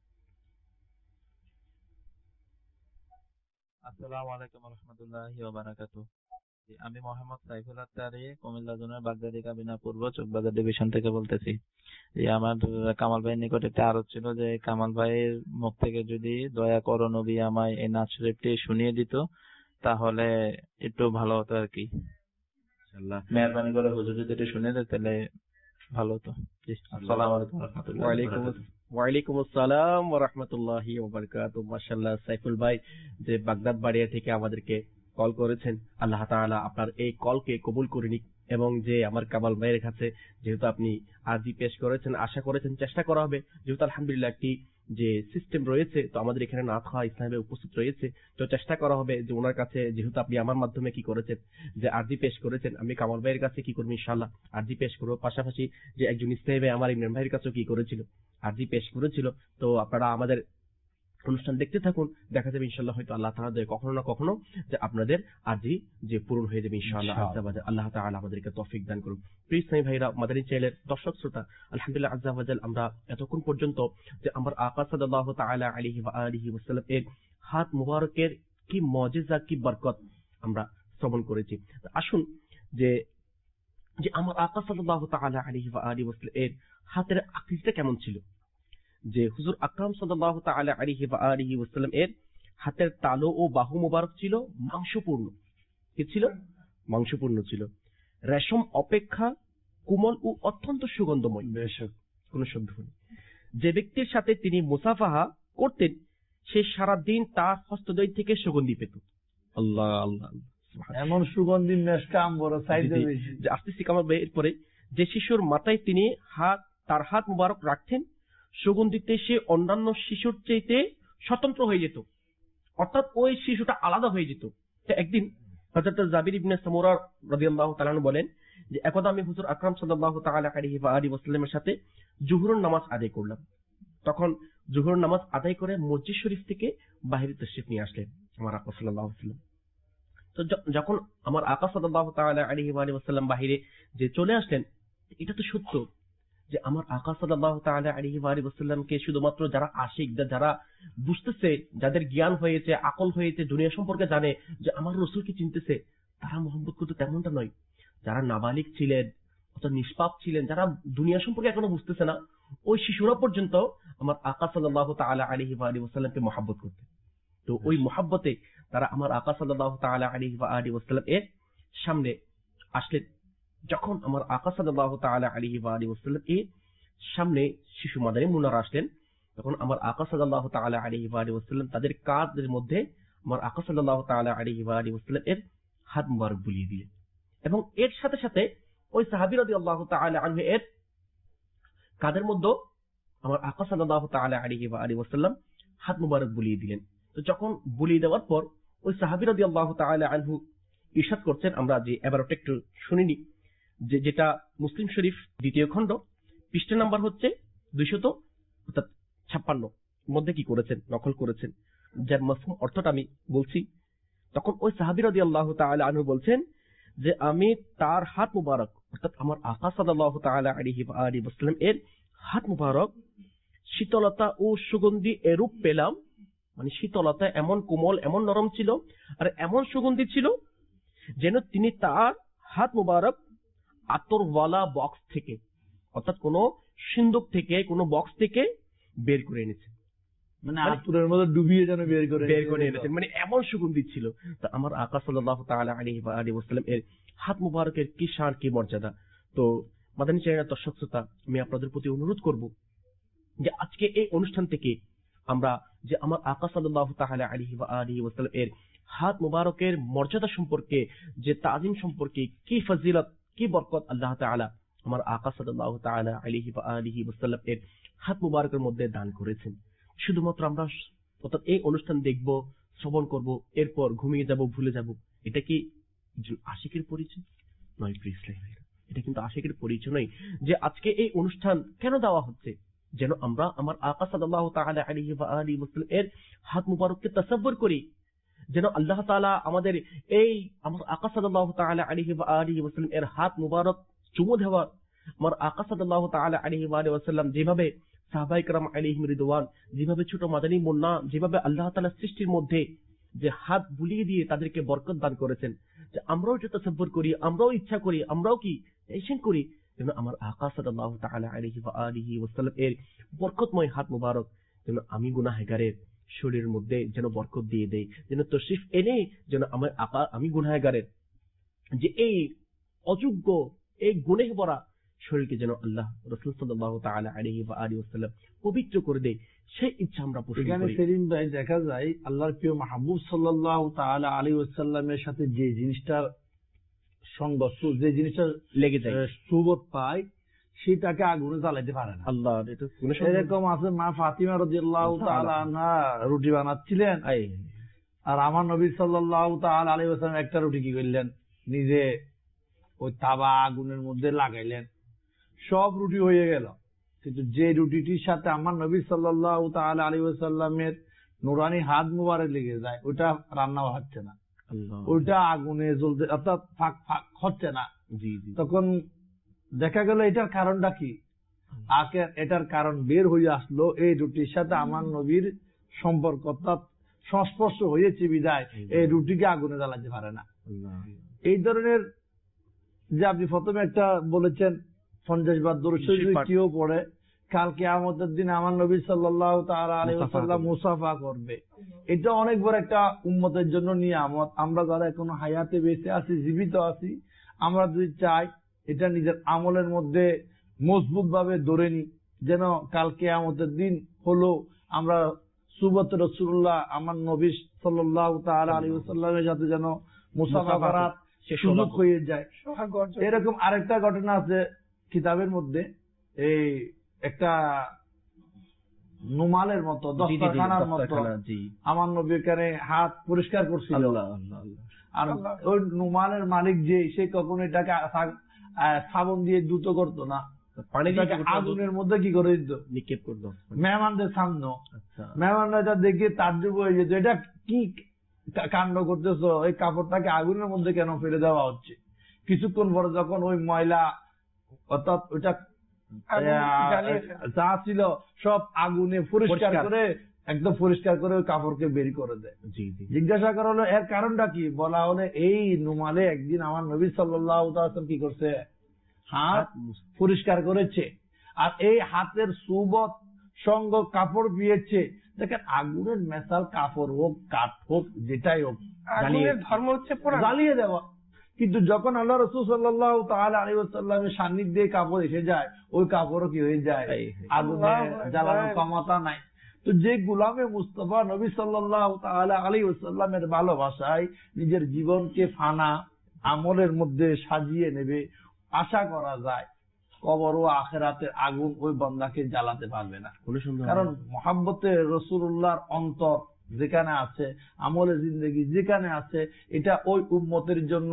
আসসালামু আলাইকুম রহমতুল্লাহি ওয়া বারাকাতুহু। জি, আমি মোহাম্মদ সাইফুল আত্তারি, কুমিল্লা জোনের বাগদাদি কাবিনা পূর্ব চকবাজার ডিভিশন থেকে বলতেছি। যে আমার কামাল ভাইয়ের নিকট একটা আরজ ছিল যে কামাল ভাইয়ের মুখ থেকে যদি দয়া করো নবী আমায় এই নাচ শরীফটি শুনিয়ে দিত তাহলে একটু ভালো হতো আর কি। ইনশাআল্লাহ। মেহরবানি করে হুজুর যদি এটা শুনিয়ে দেয় তাহলে ভালো হতো। জি, আসসালামু আলাইকুম রহমতুল্লাহি ওয়া ওয়ালাইকুম বারাকাতুহু। ওয়ালাইকুম আসসালাম ওয়া রাহমাতুল্লাহি ওয়া বারাকাতুহু। মাশাআল্লাহ সাইফুল ভাই যে বাগদাদ বাড়িয়া থেকে আমাদেরকে কল করেছেন, আল্লাহ তাআলা আপনার এই কলকে কবুল করে নিক, এবং যে আমার কামাল ভাইয়ের কাছে যেহেতু আপনি আরজি পেশ করেছেন, আশা করেছেন চেষ্টা করা হবে, যেহেতু আলহামদুলিল্লাহ একটি যে সিস্টেম রয়েছে, তো আমাদের এখানে না খাওয়া ইসলামে উপস্থিত রয়েছে, তো চেষ্টা করা হবে যে ওনার কাছে, যেহেতু আপনি আমার মাধ্যমে কি করেছেন যে আরজি পেশ করেছেন, আমি কামাল ভাইয়ের কাছে কি করবো ইনশাআল্লাহ আরজি পেশ করবো, পাশাপাশি যে একজন ইসলামী ভাই আমার ইমরান ভাইয়ের কাছেও কি করেছিল আরজি পেশ করেছিল, তো আপনারা আমাদের অনুষ্ঠান দেখতে থাকুন, দেখা যাবে ইনশাআল্লাহ হয়তো আল্লাহ তাআলা দয়া কখনো না কখনো যে আপনাদের আরজি যে পূরণ হয়ে যাবে ইনশাআল্লাহ। আজ্জা ওয়া জাল আল্লাহ তাআলা আমাদেরকে তৌফিক দান করুন। প্রিয় ইসলামী ভাইরা, মাদানী চ্যানেলের দর্শক শ্রোতা, আলহামদুলিল্লাহ আজ্জা ওয়া জাল আমরা এতক্ষণ পর্যন্ত যে আমার আকা সাল্লাল্লাহু তাআলা আলাইহি ওয়া আলিহি ওয়াসাল্লাম এর হাত মুবারকের কি মুজিজা, কি বরকত আমরা শ্রবণ করেছি। আসুন যে যে আমার আকা সাল্লাল্লাহু তাআলা আলাইহি ওয়া আলিহি ওয়াসাল্লাম এর হাতের আকৃতিটা কেমন ছিল। যে হুজুর আকরাম সাল্লাল্লাহু তাআলা আলাইহি ওয়া আলিহি ওয়াসাল্লাম এর হাতের তালু ও বাহু মোবারক ছিল মাংসপূর্ণ। কি ছিল? মাংসপূর্ণ ছিল। রেশম অপেক্ষা কোমল ও অত্যন্ত সুগন্ধময়। বেশক কোনো সন্দেহ নেই। যে ব্যক্তির সাথে তিনি মুসাফাহা করতেন সে সারা দিন তার হস্তদ্বয় থেকে সুগন্ধি পেত। আল্লাহ আল্লাহ, এমন সুগন্ধি মেশকা বড় সাইজে বেশি। যে আসতেছি কামাল ভাই, এরপরে যে শিশুর মাথায় তিনি হাত তার হাত মুবারক রাখতেন সুগন্ধিতে সে অন্যান্য শিশুর চাইতে স্বতন্ত্র হয়ে যেত, অর্থাৎ ওই শিশুটা আলাদা হয়ে যেত। একদিন হযরত জাবির ইবনে সামুরা রাদিয়াল্লাহু তাআলা আনহু বলেন যে একদা আমি হুজুর আকরাম সাল্লাল্লাহু তাআলা আলাইহি ওয়া আলিহি ওয়াসাল্লামের সাথে জোহরের নামাজ আদায় করলাম। তখন জোহরের নামাজ আদায় করে মসজিদ শরীফ থেকে বাইরে তাশরিফ নিয়ে আসলেন আমার আকা সাল্লাল্লাহু আলাইহি ওয়াসাল্লাম। তো যখন আমার আকা সাল্লাল্লাহু তাআলা আলাইহি ওয়া আলিহি ওয়াসাল্লাম বাইরে যে চলে আসলেন, এটা তো সত্য যে আমার আকা সাল্লাল্লাহু তাআলা আলাইহি ওয়া আলিহি ওয়াসাল্লামকে শুধুমাত্র যারা আশিক, যারা বুঝতেছে, যাদের জ্ঞান হয়েছে, আকল হয়েছে, দুনিয়া সম্পর্কে জানে যে আমার রাসূলকে চিনতেছে, তারা মুহাম্মদ করতে তেমনটা নয়। যারা নাবালিগ ছিলেন অর্থাৎ নিষ্পাপ ছিলেন, যারা দুনিয়া সম্পর্কে এখনো বুঝতেছে না, ওই শিশুরা পর্যন্ত আমার আকা সাল্লাল্লাহু তাআলা আলাইহি ওয়া আলিহি ওয়াসাল্লামকে মহব্বত করতেন। তো ওই মহব্বতে তারা আমার আকা সাল্লাল্লাহু তাআলা আলাইহি ওয়া আলিহি ওয়াসাল্লাম এর সামনে আসলেন। যখন আমার আকা সাল্লাল্লাহু তাআলা আলাইহি ওয়া আলিহি ওয়াসাল্লাম এর সামনে শিশু মাদানী মুনারা আসলেন, তখন আমার আকা সাল্লাল্লাহু তাআলা আলাইহি ওয়া আলিহি ওয়াসাল্লাম তাদের কাঁধের মধ্যে আমার আকা সাল্লাল্লাহু তাআলা আলাইহি ওয়া আলিহি ওয়াসাল্লাম এর হাত মুবারক বুলিয়ে দিলেন এবং এর সাথে সাথে ওই সাহাবী রাদিয়াল্লাহু তাআলা আনহু এর কাঁধের মধ্যে আমার আকা সাল্লাল্লাহু তাআলা আলাইহি ওয়া আলিহি ওয়াসাল্লাম হাত মুবারক বুলিয়ে দিলেন। তো যখন বুলিয়ে দেওয়ার পর ওই সাহাবী রাদিয়াল্লাহু তাআলা আনহু ইরশাদ করছেন, আমরা যে এবারটা একটু শুনিনি, যে যেটা মুসলিম শরীফ দ্বিতীয় খণ্ড পৃষ্ঠা নাম্বার হচ্ছে দুইশত অর্থাৎ ছাপ্পান্ন মধ্যে কি করেছেন, নকল করেছেন, যার মাফহুম অর্থটা আমি বলছি। তখন ওই সাহাবী রাদিয়াল্লাহু তাআলা আনহু বলছেন যে আমি তার হাত মুবারক অর্থাৎ আমার আকা সাল্লাল্লাহু তাআলা আলাইহি ওয়া আলিহি ওয়াসাল্লাম এর হাত মুবারক শীতলতা ও সুগন্ধি এরূপ পেলাম, মানে শীতলতা এমন কোমল, এমন নরম ছিল আর এমন সুগন্ধি ছিল যেন তিনি তার হাত মুবারক আতরওয়ালা বক্স থেকে অর্থাৎ কোন সিন্দুক থেকে, কোন বক্স থেকে বের করে এনেছেন, মানে আতরের মধ্যে ডুবিয়ে যেন বের করে বের করে এনেছেন, মানে এমন সুগন্ধি ছিল। তো আমার আকা সাল্লাল্লাহু তাআলা আলাইহি ওয়া আলিহি ওয়াসাল্লাম এর হাত মুবারকের কি শান, কি মর্যাদা। তো মাদানী চ্যানেলের দর্শক শ্রোতা, আমি আপনাদের প্রতি অনুরোধ করব যে আজকে এই অনুষ্ঠান থেকে আমরা যে আমার আকা সাল্লাল্লাহু তাআলা আলাইহি ওয়া আলিহি ওয়াসাল্লাম এর হাত মুবারকের মর্যাদা সম্পর্কে, যে তাজিম সম্পর্কে, কি ফজিলত, কি বরকত আল্লাহ তাআলা আমার আকা সাল্লাল্লাহু তাআলা আলাইহি ওয়া আলিহি ওয়াসাল্লাম এর হাত মুবারকের মধ্যে দান করেছেন, শুধুমাত্র আমরা অর্থাৎ এই অনুষ্ঠান দেখব, শ্রবণ করব, এরপর ঘুমিয়ে যাব, ভুলে যাব, এটা কি আশিকের পরিচয় নয়? প্রিয় ইসলামী ভাইরা, এটা কিন্তু আশিকের পরিচয় নয়। যে আজকে এই অনুষ্ঠান কেন দেওয়া হচ্ছে, যেন আমরা আমার আকা সাল্লাল্লাহু তাআলা আলাইহি ওয়া আলিহি ওয়াসাল্লাম এর হাত মুবারককে তাসাব্বুর করি, যেন আল্লাহ তাআলা আমাদের এই আমার আকা সাল্লাল্লাহু তাআলা আলাইহি ওয়া আলিহি ওয়াসাল্লাম এর হাত মুবারক চুমু দেওয়া, আমার আকা সাল্লাল্লাহু তাআলা আলাইহি ওয়া আলিহি ওয়াসাল্লাম যেভাবে সাহাবায়ে কেরাম আলাইহিম রিদওয়ান, যেভাবে ছোট মাদানী মুন্না, যেভাবে আল্লাহ তাআলা সৃষ্টির মধ্যে যে হাত বুলিয়ে দিয়ে তাদেরকে বরকত দান করেছেন, যে আমরাও এটা তাসাব্বুর করি, আমরাও ইচ্ছা করি, আমরাও কি এসেন করি যেন আমার আকা সাল্লাল্লাহু তাআলা আলাইহি ওয়া আলিহি ওয়াসাল্লাম এর বরকতময় হাত মুবারক যেন আমি গুনাহগারের শরীরের মধ্যে যেন বরকত দিয়ে দেয়, যেন তশরিফ এনে যেন আমার আকা আমি গুনাহগারের যে এই অযোগ্য, এই গুনাহ ভরা শরীরকে যেন আল্লাহ রাসূল সাল্লাল্লাহু তাআলা আলাইহি ওয়া আলিহি ওয়াসাল্লাম পবিত্র করে দেয়, সেই ইচ্ছা আমরা পোষণ করি। এখানে সেলিম ভাই দেখা যায় আল্লাহর প্রিয় মাহবুব সাল্লাল্লাহু তাআলা আলাইহি ওয়াসাল্লামের সাথে যে জিনিসটার সংঘর্ষ, যে জিনিসটা লেগে যায়, সুবত পায়, সেটাকে আগুনে জ্বালাইতে পারে না আল্লাহ। এরকম আছে, মা ফাতিমা রাদিয়াল্লাহু তাআলা আনহা রুটি বানাচ্ছিলেন, আর আমার নবী সাল্লাল্লাহু তাআলা আলাইহি ওয়াসাল্লাম একটা রুটি কি করলেন, নিজে ওই তাওয়া আগুনের মধ্যে লাগাইলেন, সব রুটি হয়ে গেল, কিন্তু যে রুটিটির সাথে আমার নবী সাল্লাল্লাহু তাআলা আলাইহি ওয়াসাল্লামের নুরানি হাত মুবারক লেগে যায়, ওটা রান্না হচ্ছে না, আল্লাহ। ওইটা আগুনে জ্বলতে অর্থাৎ ফাঁক ফাঁক হচ্ছে না। জি জি। তখন দেখা গেল এটার কারণটা কি, আগে এটার কারণ বের হয়ে আসলো এই রুটির সাথে আমার নবীর সম্পর্ক অর্থাৎ সংস্পর্শ হয়েছে বিদায় এই রুটিকে আগুনে জ্বালাতে পারে না। আল্লাহ। এই ধরনের যে আপনি প্রথমে একটা বলেছেন পঞ্চাশ বার দরুদ শরীফ পাঠ। কেউ পড়ে, কাল কিয়ামতের দিন আমার নবী সাল্লাল্লাহু তাআলা আলাইহি ওয়াসাল্লাম মুসাফা করবে। এটা অনেক বড় একটা উম্মতের জন্য নিয়ামত। আমরা যারা এখনো হায়াতে বেঁচে আছি, জীবিত আছি, আমরা যদি চাই এটা নিজের আমলের মধ্যে মজবুত ভাবে ধরে নি, যেন কাল কিয়ামতের দিন হলো আমরা সুবত রাসূলুল্লাহ আমার নবী সাল্লাল্লাহু তাআলা আলাইহি ওয়াসাল্লামের সাথে যেন মুসাফা করার সুযোগ হয়ে যায়। সৌভাগ্য অর্জন। এরকম আরেকটা ঘটনা আছে কিতাবের মধ্যে, এই একটা নুমালের মতো জি, জি, জি, দস্তরখানার মতো দস্তরখানা, জি। আমার নবী এখানে হাত পরিষ্কার করছিল। আল্লাহ আল্লাহ আল্লাহ। আর ওই নুমালের মালিক যে, সে কখনো এটাকে সা- আহ, সাবন দিয়ে দ্রুত করতো না, পানি দিয়ে এটাকে কি করতো? আগুনের মধ্যে কি করে দিত নিক্ষেপ করতো। মেহমানদের সামনে। আচ্ছা। মেহমানরা এটা দেখে তাজ্জব হয়ে যেত, এটা কি কা- কাণ্ড করতেছো, এই কাপড়টাকে আগুনের মধ্যে কেন ফেলে দেওয়া হচ্ছে। কিছুক্ষণ পরে যখন ওই ময়লা অর্থাৎ ওইটা আগুন আহ, জ্বালিয়ে ফেলে। যা ছিল সব আগুনে পরিষ্কার পরিষ্কার। করে একদম পরিষ্কার করে ওই কাপড়কে বের করে দেয়। জি জি। জিজ্ঞাসা করা হলো এর কারণটা কি, বলা হলে এই নুমালে একদিন আমার নবী সাল্লাল্লাহু আলাইহি ওয়াসাল্লাম কি করছে, হাত পরিষ্কার করেছে, আর এই হাতের সুবত সঙ্গ কাপড় দিয়েছে। দেখেন আগুনের মেশাল কাপড় হোক কাঠ হোক যেটাই হোক আগুনের ধর্ম হচ্ছে পোড়ানো। জ্বালিয়ে দেওয়া। কিন্তু যখন আল্লাহ রাসূল সাল্লাল্লাহু তাআলা আলাইহি ওয়াসাল্লামের সান্নিধ্যে কাপড় এসে যায়, ওই কাপড়ও কি হয়ে যায়, আগুনে জ্বালানোর ক্ষমতা নাই। তো যে গোলামে মুস্তাফা নবী সাল্লাল্লাহু তাআলা আলাইহি ওয়াসাল্লামের ভালোবাসায় নিজের জীবনকে ফানা আমলের মধ্যে সাজিয়ে নেবে, আশা করা যায় কবর ও আখিরাতের আগুন ওই বান্দাকে জ্বালাতে পারবে না। কোনো সন্দেহ কারণ নেই। মহাব্বতে রসুল্লাহর অন্তর যেখানে আছে, আমলের জিন্দগি যেখানে আছে, এটা ওই উম্মতের জন্য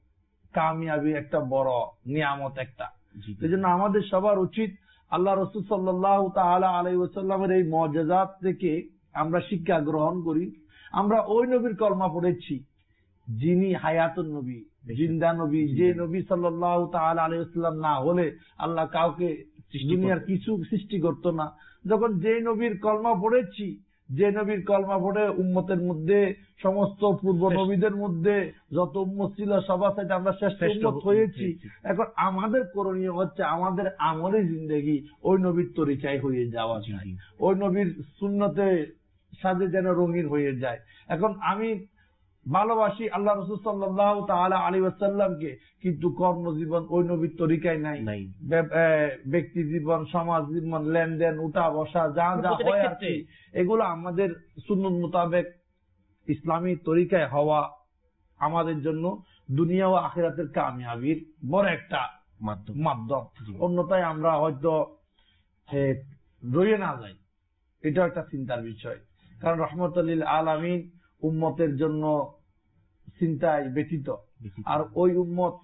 কামিয়াবি একটা বড় নিয়ামত একটা। জি, জি। এই জন্য আমাদের সবার উচিত আল্লাহ রসুল সাল্লাল্লাহু তাআলা আলাইহি ওয়াসাল্লামের এই মুআজিজাত থেকে আমরা শিক্ষা গ্রহণ করি। আমরা ওই নবীর কলমা পড়েছি যিনি হায়াতুন নবী, জিন্দা নবী, যে নবী সাল্লাল্লাহু তাআলা আলাইহি ওয়াসাল্লাম না হলে আল্লাহ কাউকে দুনিয়ার কিছু সৃষ্টি করতো না। যখন যে নবীর কলমা পড়েছি, যে নবীর কলমা পড়ে উম্মতের মধ্যে সমস্ত পূর্ব নবীদের মধ্যে যত উম্মত ছিল সবার সাথে আমরা শ্রেষ্ঠ উম্মত হয়েছি। এখন আমাদের করণীয় হচ্ছে আমাদের আমলে জিন্দেগি ওই নবীর তরিকায় হয়ে যাওয়া চাই, ওই নবীর সুন্নতে সাথে যেন রঙিন হয়ে যায়। এখন আমি ভালোবাসি আল্লাহ রাসূল সাল্লাল্লাহু তাআলা আলাইহি ওয়াসাল্লামকে, কিন্তু কর্মজীবন ওই নবীর তরিকায় নাই। নাই। বে- এ, ব্যক্তি জীবন, সমাজ জীবন, লেনদেন, উঠা বসা যা যা প্রতিটা হয় আর ক্ষেত্রে। কি, এগুলো আমাদের সুন্নত মোতাবেক ইসলামী তরিকায় হওয়া আমাদের জন্য দুনিয়া ও আখিরাতের কামিয়াবির বড় একটা মাধ্যম। মাধ্যম। জি। অন্যথায় আমরা হয়তো এ, রয়ে না যাই, এটা একটা চিন্তার বিষয়। কারণ রহমতুল লিল আলামিন উম্মতের জন্য চিন্তায় ব্যতীত, আর ওই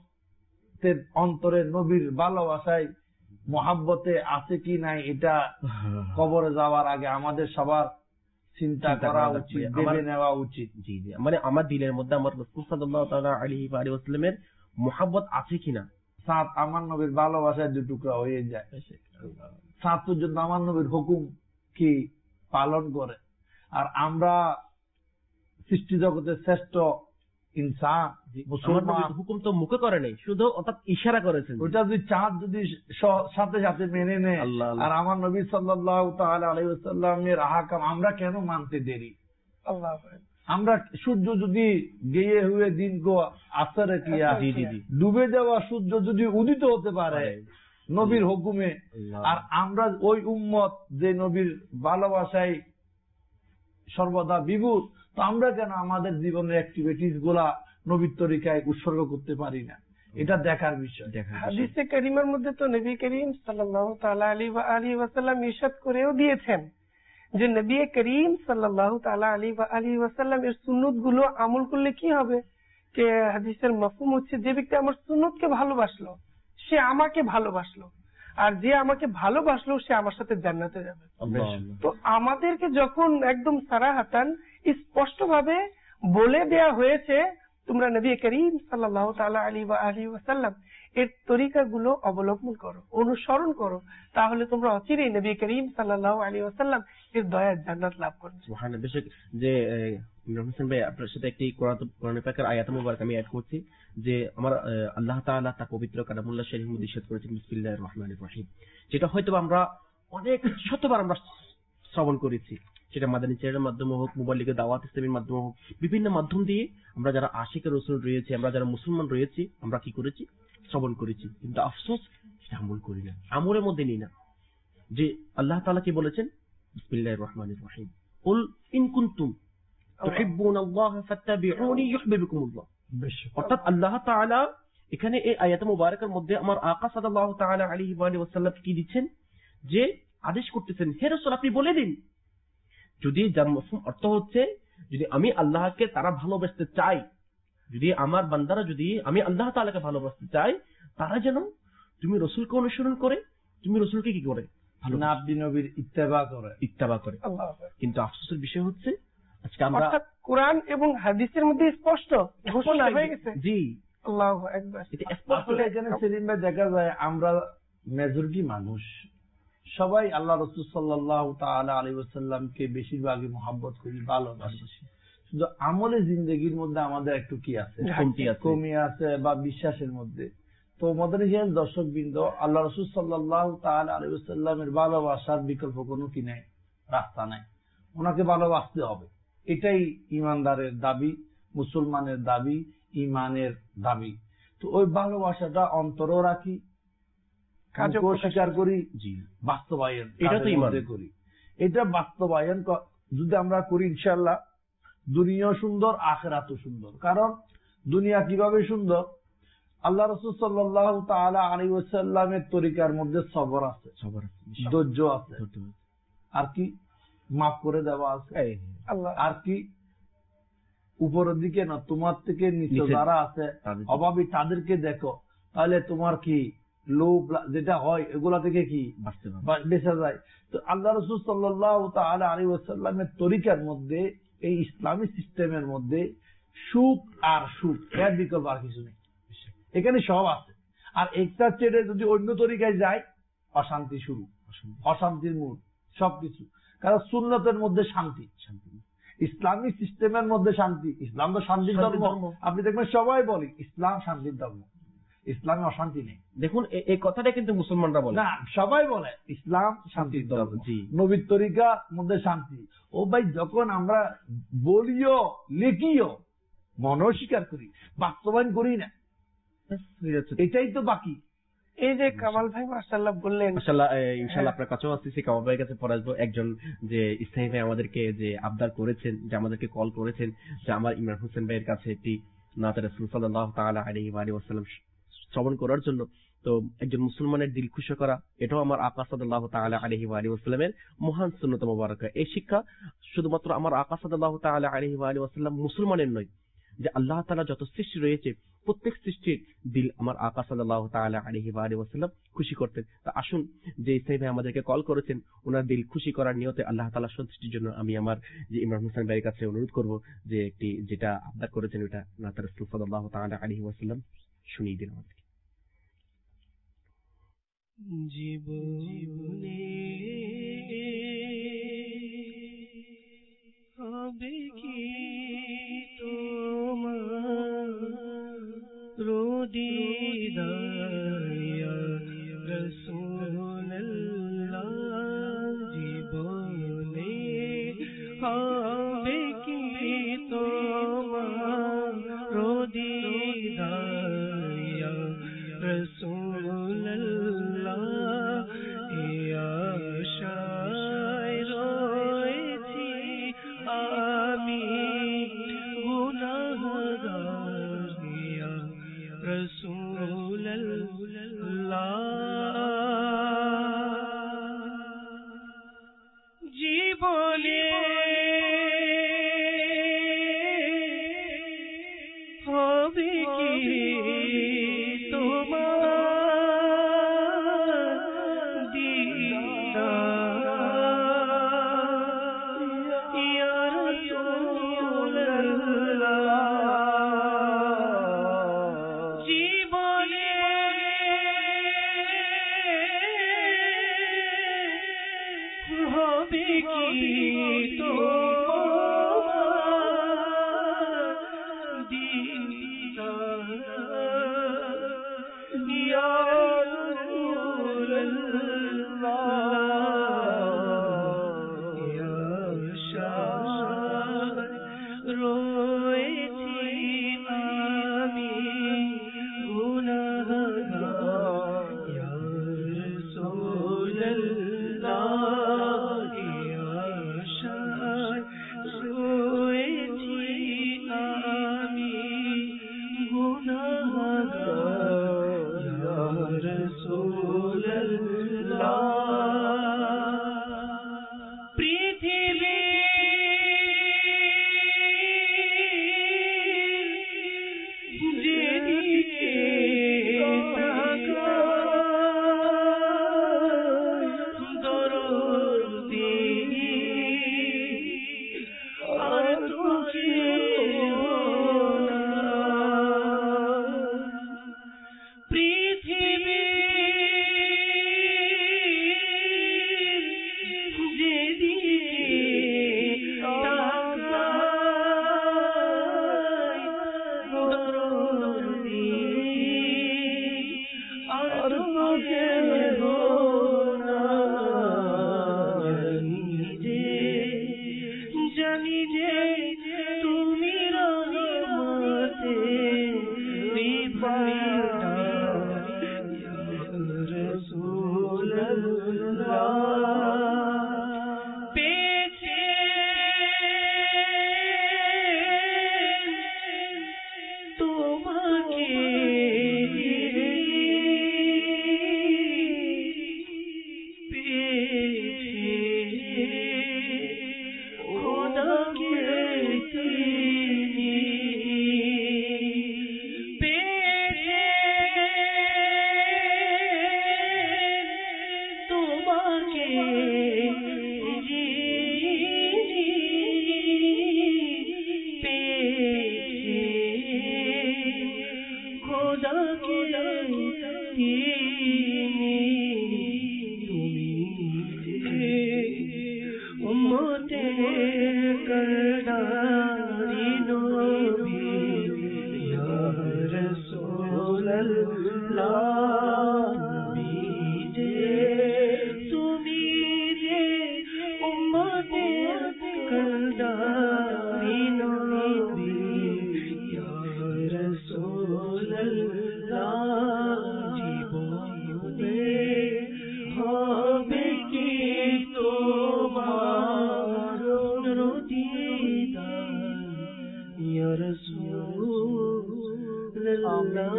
উম্মতের অন্তরে নবীর ভালোবাসায় মহাব্বতে আছে কি নাই এটা কবরে যাওয়ার আগে আমাদের সবার চিন্তা চিন্তা করা করা উচিত, লাগবে। ভেবে আমার- নেওয়া উচিত। জি জি। মানে আমার দিলের মধ্যে আমার রাসূল সাল্লাল্লাহু তাআলা আলাইহি ওয়া আলিহি ওয়াসাল্লামের মুহাব্বত আছে কিনা। সাত আমার নবীর ভালোবাসায় দু টুকরা হয়ে যায়। সাত পর্যন্ত আমার নবীর হুকুম কি পালন করে, আর আমরা সৃষ্টি জগতের শ্রেষ্ঠ ইনসান আমার মুসলমান, নবী হুকুম তো মুখে করে নাই, শুধু অর্থাৎ ইশারা করেছেন। ওইটা যদি চাঁদ যদি স- সাথে সাথে মেনে নেয়, আল্লাহ আল্লাহ। আর আমার নবী সাল্লাল্লাহু তাআলা আলাইহি ওয়াসাল্লামের আহকাম আমরা কেন মানতে দেরি। আল্লাহ হাফেজ। আমরা সূর্য যদি গিয়ে হুয়ে দিন কো আসরে কিয়া, জি জি জি। ডুবে যাওয়া সূর্য যদি উদিত হতে পারে নবীর হুকুমে, আল্লাহ। আর আমরা ওই উম্মত যে নবীর ভালোবাসায় সর্বদা বিভূত, তো আমরা কেন আমাদের জীবনের অ্যাক্টিভিটিস গুলা নবীর তরিকায় উৎসর্গ করতে পারি না, এটা দেখার বিষয়। দেখা হাদিসে কারিমার মধ্যে তো নবী করিম সাল্লাল্লাহু তাআলা আলাইহি ওয়া আলিহি ওয়াসাল্লাম ইরশাদ করেও দিয়েছেন যে নবী করিম সাল্লাল্লাহু তাআলা আলাইহি ওয়া আলিহি ওয়াসাল্লাম এর সুন্নত গুলো আমল করলে কি হবে, কে হাদিসের মাফহুম হচ্ছে যে ব্যক্তি আমার সুন্নতকে ভালোবাসলো সে আমাকে ভালোবাসলো, আর যে আমাকে ভালোবাসলো সে আমার সাথে জান্নাতে যাবে। তো আমাদেরকে যখন একদম সারাহাতান স্পষ্ট ভাবে বলে দেয়া হয়েছে তোমরা নবী করিম সাল্লাল্লাহু তাআলা আলাইহি ওয়া আলিহি ওয়াসাল্লাম এর তরিকাগুলো অবলম্বন করো, অনুসরণ করো, তাহলে তোমরা অচিরেই নবী করিম সাল্লাল্লাহু আলাইহি ওয়াসাল্লাম এর দয়ার জান্নাত লাভ করবে। সুবহানাল্লাহ। বেশক যে ইমরান হোসেন ভাই আপনার সাথে একটি কোরআন পাকের আয়াত মুবারক আমি অ্যাড করছি যে আমার আল্লাহ তাআলা তার পবিত্র কালামুল্লাহ শরীফের মধ্যে ইরশাদ করেছেন বিসমিল্লাহির রহমানির রহিম, যেটা হয়তো আমরা অনেক শতবার আমরা শ্রবণ করেছি, সেটা মাদানী চ্যানেলের মাধ্যমে হোক, মোবাইল লিগে দাওয়াত ইসলামের মাধ্যমে হোক, বিভিন্ন মাধ্যম দিয়ে আমরা যারা আশিকের রাসূল রয়েছে, আমরা যারা মুসলমান রয়েছি, আমরা কি করেছি? শ্রবণ করেছি, কিন্তু আফসোস সেটা আমল করি না, আমলের মধ্যে নিই না। যে আল্লাহ তাআলা কি বলেছেন বিসমিল্লাহির রহমানির রহিম, কুল ইন কুনতুম তুহিব্বুনাল্লাহা ফাত্তাবিউনি ইউহিব্বুকুমুল্লাহ। অর্থাৎ আল্লাহ তাআলা এখানে এই আয়াত মুবারাকার মধ্যে আমার আকা সাল্লাল্লাহু তাআলা আলাইহি ওয়া সাল্লাম কি দিচ্ছেন, যে আদেশ করতেছেন হে রাসূল আপনি বলে দিন, যদি যার মফহুম অর্থ হচ্ছে যদি আমি আল্লাহকে তারা ভালোবাসতে চাই, যদি আমার বান্দারা যদি আমি আল্লাহ তাআলাকে ভালোবাসতে চাই, তারা যেন তুমি রাসূলকে অনুসরণ করে, তুমি রাসূলকে কি করে নবী নবীর ইত্তেবা করে ইত্তেবা করে। কিন্তু আফসোসের বিষয় হচ্ছে আজকে আমরা অর্থাৎ কোরআন এবং হাদিসের মধ্যে স্পষ্ট ঘোষণা হয়ে গেছে। জি আল্লাহু আকবার। আসলে এখানে সেলিম ভাই দেখা যায় আমরা মেজরিটি মানুষ সবাই আল্লাহ রাসূল সাল্লাল্লাহু তাআলা আলাইহি ওয়াসাল্লামকে বেশিরভাগই মহব্বত করি, ভালোবাসি, শুধু আমলে জিন্দেগির মধ্যে আমাদের একটু কি আছে, কমি আছে বা বিশ্বাসের মধ্যে। তো মাদানী চ্যানেল দর্শক বৃন্দ, আল্লাহ রাসূল সাল্লাল্লাহু তাআলা আলাইহি ওয়াসাল্লামের ভালোবাসার বিকল্প কোনো কি নাই, রাস্তা নাই, ওনাকে ভালোবাসতে হবে। এটাই ইমানদারের দাবি, মুসলমানের দাবি, ইমানের দাবি। তো ওই ভালোবাসাটা অন্তরও রাখি, কাজও স্বীকার করি, জি বাস্তবায়ন এটা তো ইমানে করি। এটা বাস্তবায়ন যদি আমরা করি ইনশাআল্লাহ দুনিয়া সুন্দর, আখিরাতও সুন্দর। কারণ দুনিয়া কিভাবে সুন্দর, আল্লাহ রাসূল সাল্লাল্লাহু তাআলা আলাইহি ওয়াসাল্লামের তরিকার মধ্যে সবর আছে, সবর আছে, ধৈর্য আছে, আর কি মাফ করে দেওয়া আছে, আর কি উপরের দিকে না তোমার থেকে নিচে যারা আছে অভাবী তাদেরকে দেখো, তাহলে তোমার কি লোভ যেটা হয় এগুলা থেকে কি বেঁচে যায়। তো আল্লাহ রাসূল সাল্লাল্লাহু তাআলা আলাইহি ওয়াসাল্লামের তরিকার মধ্যে, এই ইসলামী সিস্টেমের মধ্যে সুখ আর সুখ এর বিকল্প আর কিছু নেই, এখানে সব আছে। আর একটা ছেড়ে যদি অন্য তরিকায় যায় অশান্তি শুরু, অশান্তির মূল সবকিছু। কারণ সুন্নতের মধ্যে শান্তি, শান্তি ইসলামী সিস্টেমের মধ্যে শান্তি। ইসলাম তো শান্তির ধর্ম, আপনি দেখবেন সবাই বলি ইসলাম শান্তির ধর্ম, ইসলামে অশান্তি নেই। দেখুন এই কথাটা কিন্তু মুসলমানরা বলে না, সবাই বলে ইসলাম শান্তির ধর্ম, নবীর তরিকার মধ্যে শান্তি। ও ভাই যখন আমরা বলিও লিখিও মনও স্বীকার করি, বাস্তবায়ন করি না, এটাই তো বাকি। এই যে কামাল ভাই মাশাআল্লাহ বললেন, মাশাআল্লাহ ইনশাআল্লাহ আপনার কাছেও আসতেছি, কামাল ভাইয়ের কাছে পরে আসবো। একজন যে ইসলামী ভাই আমাদেরকে যে আবদার করেছেন, যে আমাদেরকে কল করেছেন যে আমার ইমরান হোসেন ভাইয়ের কাছে একটি নাত রাসূল সাল্লাল্লাহু তাআলা আলাইহি ওয়া সাল্লাম শ্রবণ করার জন্য। তো একজন মুসলমানের দিল খুশি করা এটাও আমার আকা সাল্লাল্লাহু তাআলা আলাইহি ওয়া সাল্লামের মহান সুন্নাত মুবারাকা। এই শিক্ষা শুধুমাত্র আমার আকা সাল্লাল্লাহু তাআলা আলাইহি ওয়া সাল্লাম মুসলমানের নয়, যে আল্লাহ তাআলা যত সৃষ্টি রয়েছে প্রত্যেক সৃষ্টির দিল আমার আকা সাল্লাল্লাহু তাআলা আলাইহি ওয়া সাল্লাম খুশি করতেন। তা আসুন যে ইসলামী ভাই আমাদেরকে কল করেছেন, ওনার দিল খুশি করার নিয়তে আল্লাহ তাআলার সন্তুষ্টির জন্য আমি আমার যে ইমরান হোসেন ভাইয়ের কাছে অনুরোধ করব যে একটি যেটা আবদার করেছেন ওটা নাত রাসূল সাল্লাল্লাহু তাআলা আলাইহি ওয়া সাল্লাম শুনিয়ে দিন আমাদেরকে। জীবনে হবে কি তোমার দিদার ইয়া রাসূলুল্লাহ, জীবনে হবে কি তোমার দিদার ইয়া রাসূলুল্লাহ, ইয়া আশায় রয়েছি আমি গুনাহগার ইয়া রাসূলুল্লাহ, জীবনে হবে কি তোমার হবে কি তোমার দিদার ইয়া রাসূলুল্লাহ ইয়া শাহ রয়েছি আমি গুনাহগার ইয়া রাসূলুল্লাহ ইয়া শাহ রয়েছি আমি গুনাহগার ইয়া রাসূলুল্লাহ পৃথিবী যেদিকে তাকাই দরদি আর তো কেউ না পৃথিবী যেদিকে তাকাই দরদি আর তো কেউ না জানি যে তুমি রহমতে রাসূলুল্লাহ পেছে তোমাকে খোদাকে তিনি পেছে তোমাকে পেছে খোদাকে তিনি তুমি উম্মতের করদারি নবী ইয়া রাসূলুল্লাহ বিজে তুমি যে উম্মতের করদারি নবী ইয়া রাসূলুল্লাহ জীবনে হবে কি তোমার দিদার ইয়া রাসূলুল্লাহ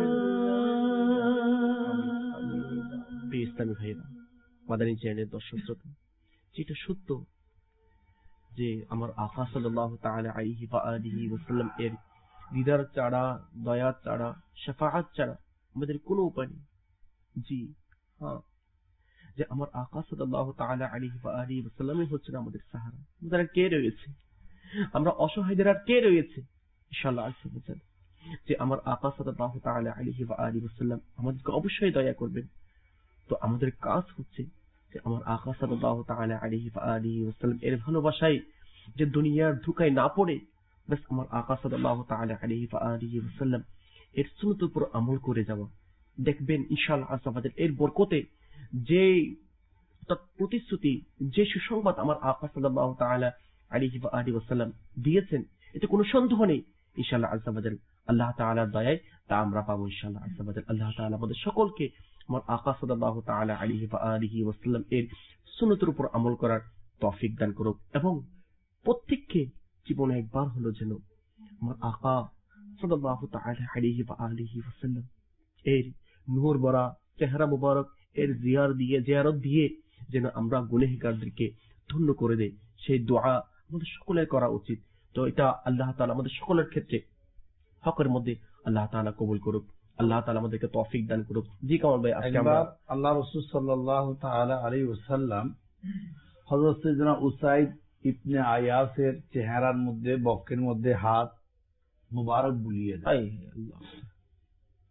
প্রিয় ইসলামী ভাইরা, মাদানী চ্যানেলের দর্শক শ্রোতা, যেটা সত্য যে আমার আকা সাল্লাল্লাহু তাআলা আলাইহি ওয়া আলিহি ওয়াসাল্লাম এর দিদার ছাড়া, দয়া ছাড়া, শাফাআত ছাড়া আমাদের কোনো উপায় নেই। জি হ্যাঁ, যে আমার আকা সাল্লাল্লাহু তাআলা আলাইহি ওয়া আলিহি ওয়াসাল্লামই হচ্ছেন আমাদের সাহারা। আমাদের আর কে রয়েছে? আমরা অসহায়দের আর কে রয়েছে? ইনশাআল্লাহ আল্লাহ বলেন যে আমার আকা সাল্লাল্লাহু তাআলা আলাইহি ওয়া আলিহি ওয়াসাল্লাম আমাদেরকে অবশ্যই দয়া করবেন। তো আমাদের কাজ হচ্ছে যে আমার আকা সাল্লাল্লাহু তাআলা আলাইহি ওয়া আলিহি ওয়াসাল্লাম এর ভালোবাসায় যে দুনিয়ার ধোঁকায় না পড়ে বাস আমার আকা সাল্লাল্লাহু তাআলা আলাইহি ওয়া আলিহি ওয়াসাল্লাম এর সুন্নতের উপর আমল করে যাওয়া। দেখবেন ইনশাআল্লাহ আমাদের এর বরকতে যে প্রতিশ্রুতি, যে সুসংবাদ আমার আকা সাল্লাল্লাহু তাআলা আলাইহি ওয়া আলিহি ওয়াসাল্লাম দিয়েছেন, এতে কোনো সন্দেহ নেই। ইনশাআল্লাহ আল্লাহ আল্লাহ তাআলার দয়ায় তা আমরা পাবো ইনশাআল্লাহ। আল্লাহ তাআলা আমাদের সকলকে আমার আকা সাল্লাল্লাহু তাআলা আলাইহি ওয়া আলিহি ওয়াসাল্লাম এর সুন্নতের উপর আমল করার তৌফিক দান করুক, এবং প্রত্যেককে জীবনে একবার হলো যেন আমার আকা সাল্লাল্লাহু তাআলা আলাইহি ওয়া আলিহি ওয়াসাল্লাম এর নূর ভরা চেহারা মুবারক এর জিয়ার দিয়ে জিয়ারত দিয়ে যেন আমরা গুনাহগারদেরকে ধন্য করে দেই, সেই দোয়া আমাদের সকলের করা উচিত। তো এটা আল্লাহ তাআলা আমাদের সকলের ক্ষেত্রে হকের মধ্যে আল্লাহ তাআলা কবুল করুক, আল্লাহ তাআলা আমাদেরকে তৌফিক দান করুক। জি কামাল ভাই, আজকে আমরা আল্লাহ রাসূল সাল্লাল্লাহু তাআলা আলাইহি ওয়াসাল্লাম হযরত সাইয়েদনা উসাইদ ইবনে আয়াসের চেহারার মধ্যে, বক্ষের মধ্যে হাত মুবারক বুলিয়ে দেয়।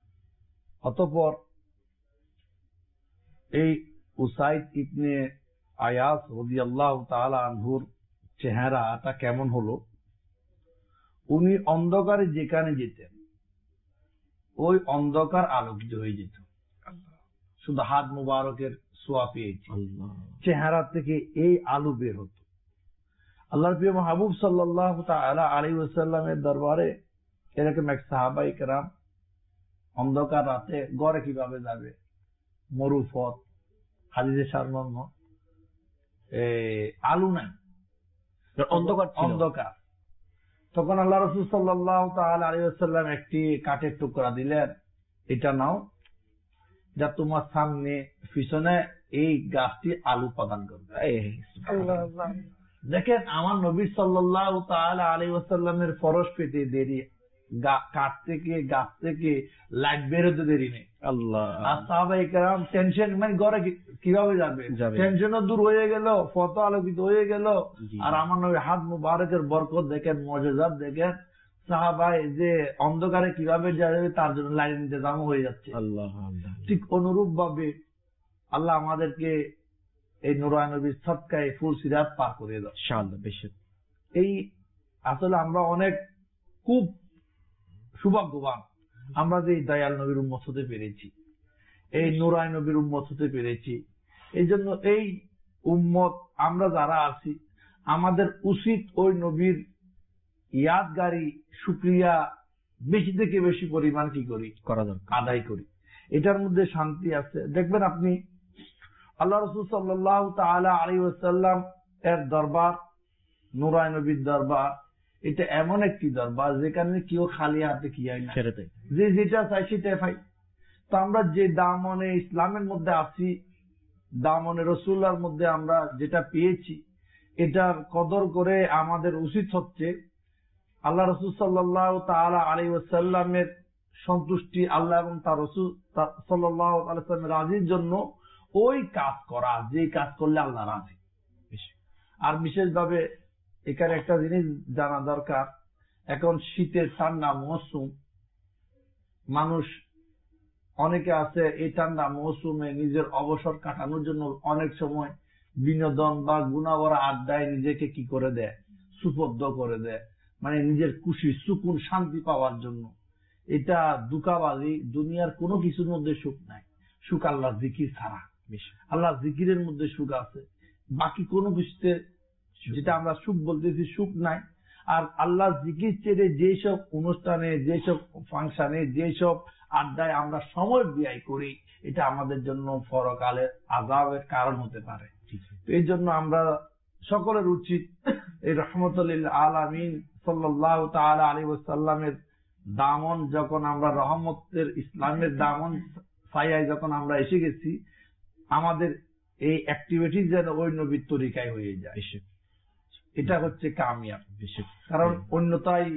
অতঃপর এই উসাইদ ইবনে আয়াস রাদিয়াল্লাহু তাআলা আনহুর চেহারাটা কেমন হলো, উনি অন্ধকারে যেখানে যেতেন ওই অন্ধকার আলোকিত হয়ে যেত, শুধু হাত মুবারকের ছোঁয়া পেয়েছে, চেহারা থেকে এই আলো বের হতো। আল্লাহর প্রিয় মাহবুব সাল্লাল্লাহু তাআলা আলাইহি ওয়াসাল্লামের দরবারে এরকম এক সাহাবায়ে কেরাম অন্ধকার রাতে ঘরে কিভাবে যাবে, মরুপথ, হাদিসে সারমর্ম, আলো নাই, অন্ধকার অন্ধকার তখন আল্লাহ রাসূল সাল্লাল্লাহু তাআলা আলাইহি ওয়াসাল্লাম একটি কাঠের টুকরা দিলেন, এটা নাও, যা তোমার সামনে পিছনে এই গাছটি আলো প্রদান করবে। দেখেন আমার নবী সাল্লাল্লাহু তাআলা আলাইহি ওয়াসাল্লামের ফরজ পেতে দেরি, কাঠ থেকে গাছ থেকে লাইট বের হতে দেরি নেই। আল্লাহ, আর সাহাবায়ে কেরাম টেনশন, মানে ঘরে কিভাবে যাবে, টেনশনও দূর হয়ে গেল, পথ আলোকিত হয়ে গেল। আর আমার নবী হাত মুবারকের বরকত দেখেন, মুজিজাত দেখেন, সাহাবায়ে যে অন্ধকারে কিভাবে যাবে তার জন্য লাইন ইন্তজাম হয়ে যাচ্ছে। আল্লাহ, ঠিক অনুরূপ ভাবে আল্লাহ আমাদেরকে এই নূরানী নবীর সদকায়ে ফুল সিরাত পার করে দাও ইনশাআল্লাহ। বেশি এই আসলে আমরা অনেক খুব সৌভাগ্যবান, আমরা যে দয়াল নবীর উম্মত হতে পেরেছি, এই নূরানী নবীর উম্মত হতে পেরেছি। এই জন্য এই উম্মত আমরা যারা আছি, আমাদের উচিত ওই নবীর ইয়াদগারি শুকরিয়া বেশি থেকে বেশি পরিমাণ কি করি, করা দরকার, আদায় করি। এটার মধ্যে শান্তি আছে। দেখবেন আপনি আল্লাহ রাসূল সাল্লাল্লাহু তাআলা আলাইহি ওয়াসাল্লাম এর দরবার, নূরানী নবীর দরবার, এটা এমন একটি দরবার যেখানে কেউ খালি হাতে কি হয় না, যে যেটা চাই সেটা পাই। তো আমরা যে দামনে ইসলামের মধ্যে আছি, দামনে রাসূলুল্লাহর মধ্যে আমরা যেটা পেয়েছি, এটার কদর করে আমাদের উচিত হচ্ছে আল্লাহ রাসূল সাল্লাল্লাহু তাআলা আলাইহি ওয়াসাল্লামের সন্তুষ্টি, আল্লাহ এবং তার রাসূল সাল্লাল্লাহু আলাইহি ওয়াসাল্লামের রাজির জন্য ওই কাজ করা, যে কাজ করলে আল্লাহ রাজি। আর বিশেষভাবে এখানে একটা জিনিস জানা দরকার, এখন শীতের ঠান্ডা মৌসুম, মানুষ অনেকে আছে এই ঠান্ডা মৌসুমে নিজের অবসর কাটানোর জন্য অনেক সময় বিনোদন বা গুণাবরা আড্ডায় নিজেকে কি করে দেয়, সুপদ্ধ করে দেয়, মানে নিজের খুশি সুকুন শান্তি পাওয়ার জন্য। এটা দুকাবাজি, দুনিয়ার কোনো কিছুর মধ্যে সুখ নাই, সুখ আল্লাহ জিকির ছাড়া। আল্লাহ জিকিরের মধ্যে সুখ আছে, বাকি কোনো কিছুতে যেটা আমরা সুখ বলতেছি সুখ নাই। আর আল্লাহ জিকির ছেড়ে যেসব অনুষ্ঠানে, যেসব ফাংশনে, যেসব আড্ডায় আমরা সময় ব্যয় করি, এটা আমাদের জন্য পরকালের আযাবের কারণ হতে পারে। এই জন্য আমরা সকলের উচিত এই রহমতুল লিল আলামিন সাল্লাল্লাহু তাআলা আলাইহি ওয়াসাল্লামের দামন যখন আমরা রহমতের ইসলামের দামন ছায়ায় যখন আমরা এসে গেছি, আমাদের এই অ্যাক্টিভিটি যেন ওই নবীর তরিকায় হয়ে যায়, এটা হচ্ছে কামিয়াব। কারণ অন্যতাই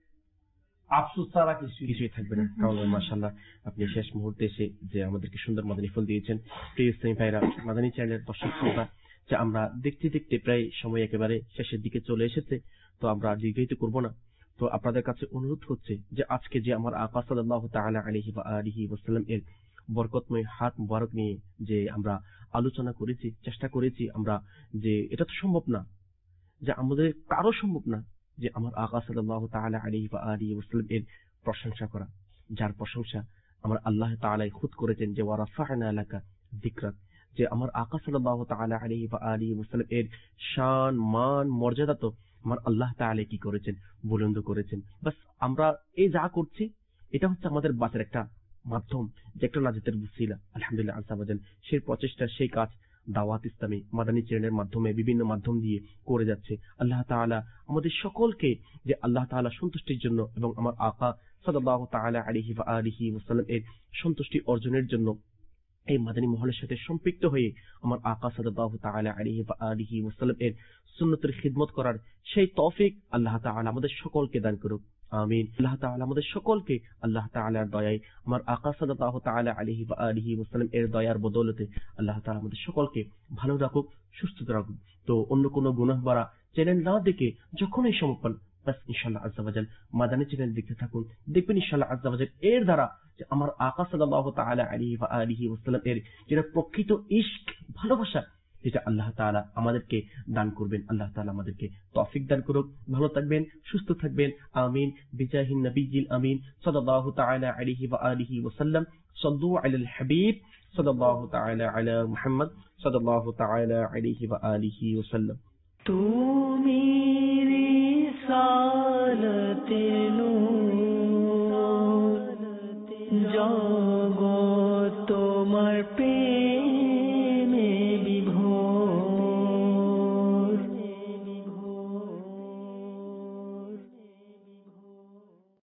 আফসোস ছাড়া কিছু কিছুই থাকবে না। মাশাআল্লাহ, আপনি শেষ মুহূর্তে এসে যে আমাদেরকে সুন্দর মাদানী ফুল দিয়েছেন। প্রিয় ইসলামী ভাইরা, মাদানী চ্যানেলের দর্শক শ্রোতা, যে আমরা দেখতে দেখতে প্রায় সময় একেবারে শেষের দিকে চলে এসেছে, তো আমরা দীর্ঘায়িত করব না। তো আপনাদের কাছে অনুরোধ হচ্ছে যে আজকে যে আমার আকা সাল্লাল্লাহু তাআলা আলাইহি ওয়া আলিহি ওয়াসাল্লাম এর বরকতময় হাত মুবারক নিয়ে যে আমরা আলোচনা করেছি, চেষ্টা করেছি আমরা, যে এটা তো সম্ভব না, যে আমাদের কারো সম্ভব না যে আমার আকা সাল্লাল্লাহু তাআলা আলাইহি ওয়া আলিহি ওয়াসাল্লাম এর প্রশংসা করা, যার প্রশংসা আমার আল্লাহ তাআলা খুদ করেছেন, যে ওয়া রাফা'না লাকা যিকরাক, যে আমার আকা সাল্লাল্লাহু তাআলা আলাইহি ওয়া আলিহি ওয়াসাল্লাম এর শান মান মর্যাদা তো আমার আল্লাহ তাআলা কি করেছেন, বুলন্দ করেছেন। বাস আমরা এই যা করছি এটা হচ্ছে আমাদের বাঁচার একটা মাধ্যম, যে একটা নাজাতের ওসিলা। আলহামদুলিল্লাহ আল্লাহ তাআলা সেই প্রচেষ্টা, সেই কাজ দাওয়াত ইসলামী মাদানী চ্যানেলের মাধ্যমে বিভিন্ন মাধ্যম দিয়ে করে যাচ্ছে। আল্লাহ তাআলা আমাদের সকলকে যে আল্লাহ তাআলা সন্তুষ্টির জন্য এবং আমার আকা সাল্লাল্লাহু তাআলা আলাইহি ওয়া আলিহি ওয়াসাল্লাম এর সন্তুষ্টি অর্জনের জন্য এই মাদানী মহলের সাথে সম্পৃক্ত হয়ে আমার আকা সাল্লাল্লাহু তাআলা আলাইহি ওয়া আলিহি ওয়াসাল্লাম এর সুন্নতের খিদমত করার সেই তৌফিক আল্লাহ তাআলা আমাদের সকলকে দান করুক, আমিন। আল্লাহ তাআলা আমাদের সকলকে আল্লাহ তাআলার দয়ায়, আমার আকা সাল্লাল্লাহু তাআলা আলাইহি ওয়া আলিহি ওয়াসাল্লাম এর দয়ার বদৌলতে আল্লাহ তাআলা আমাদের সকলকে ভালো রাখুক, সুস্থ রাখুক। তো অন্য কোনো গুনাহ ভরা চ্যানেল না দেখে যখনই সময় পান, বাস ইনশাআল্লাহ আজ্জা ওয়া জাল মাদানী চ্যানেল দেখতে থাকুন। দেখবেন ইনশাআল্লাহ আজ্জা ওয়া জাল এর দ্বারা যে আমার আকা সাল্লাল্লাহু তাআলা আলাইহি ওয়া আলিহি ওয়াসাল্লাম এর যেটা প্রকৃত ইশক, ভালোবাসা, যেটা আল্লাহ তাআলা আমাদেরকে দান করবেন। আল্লাহ তাআলা আমাদেরকে তৌফিক দান করুক। ভালো থাকবেন, সুস্থ থাকবেন। আমিন। বিজাহিন নবিয়্যিল আমিন সাল্লাল্লাহু তাআলা আলাইহি ওয়া আলিহি ওয়া সাল্লাম। সাল্লু আলাল হাবিব সাল্লাল্লাহু তাআলা আলা মুহাম্মদ সাল্লাল্লাহু তাআলা আলাইহি ওয়া আলিহি ওয়া সাল্লাম। তুমি রিসালতে নূর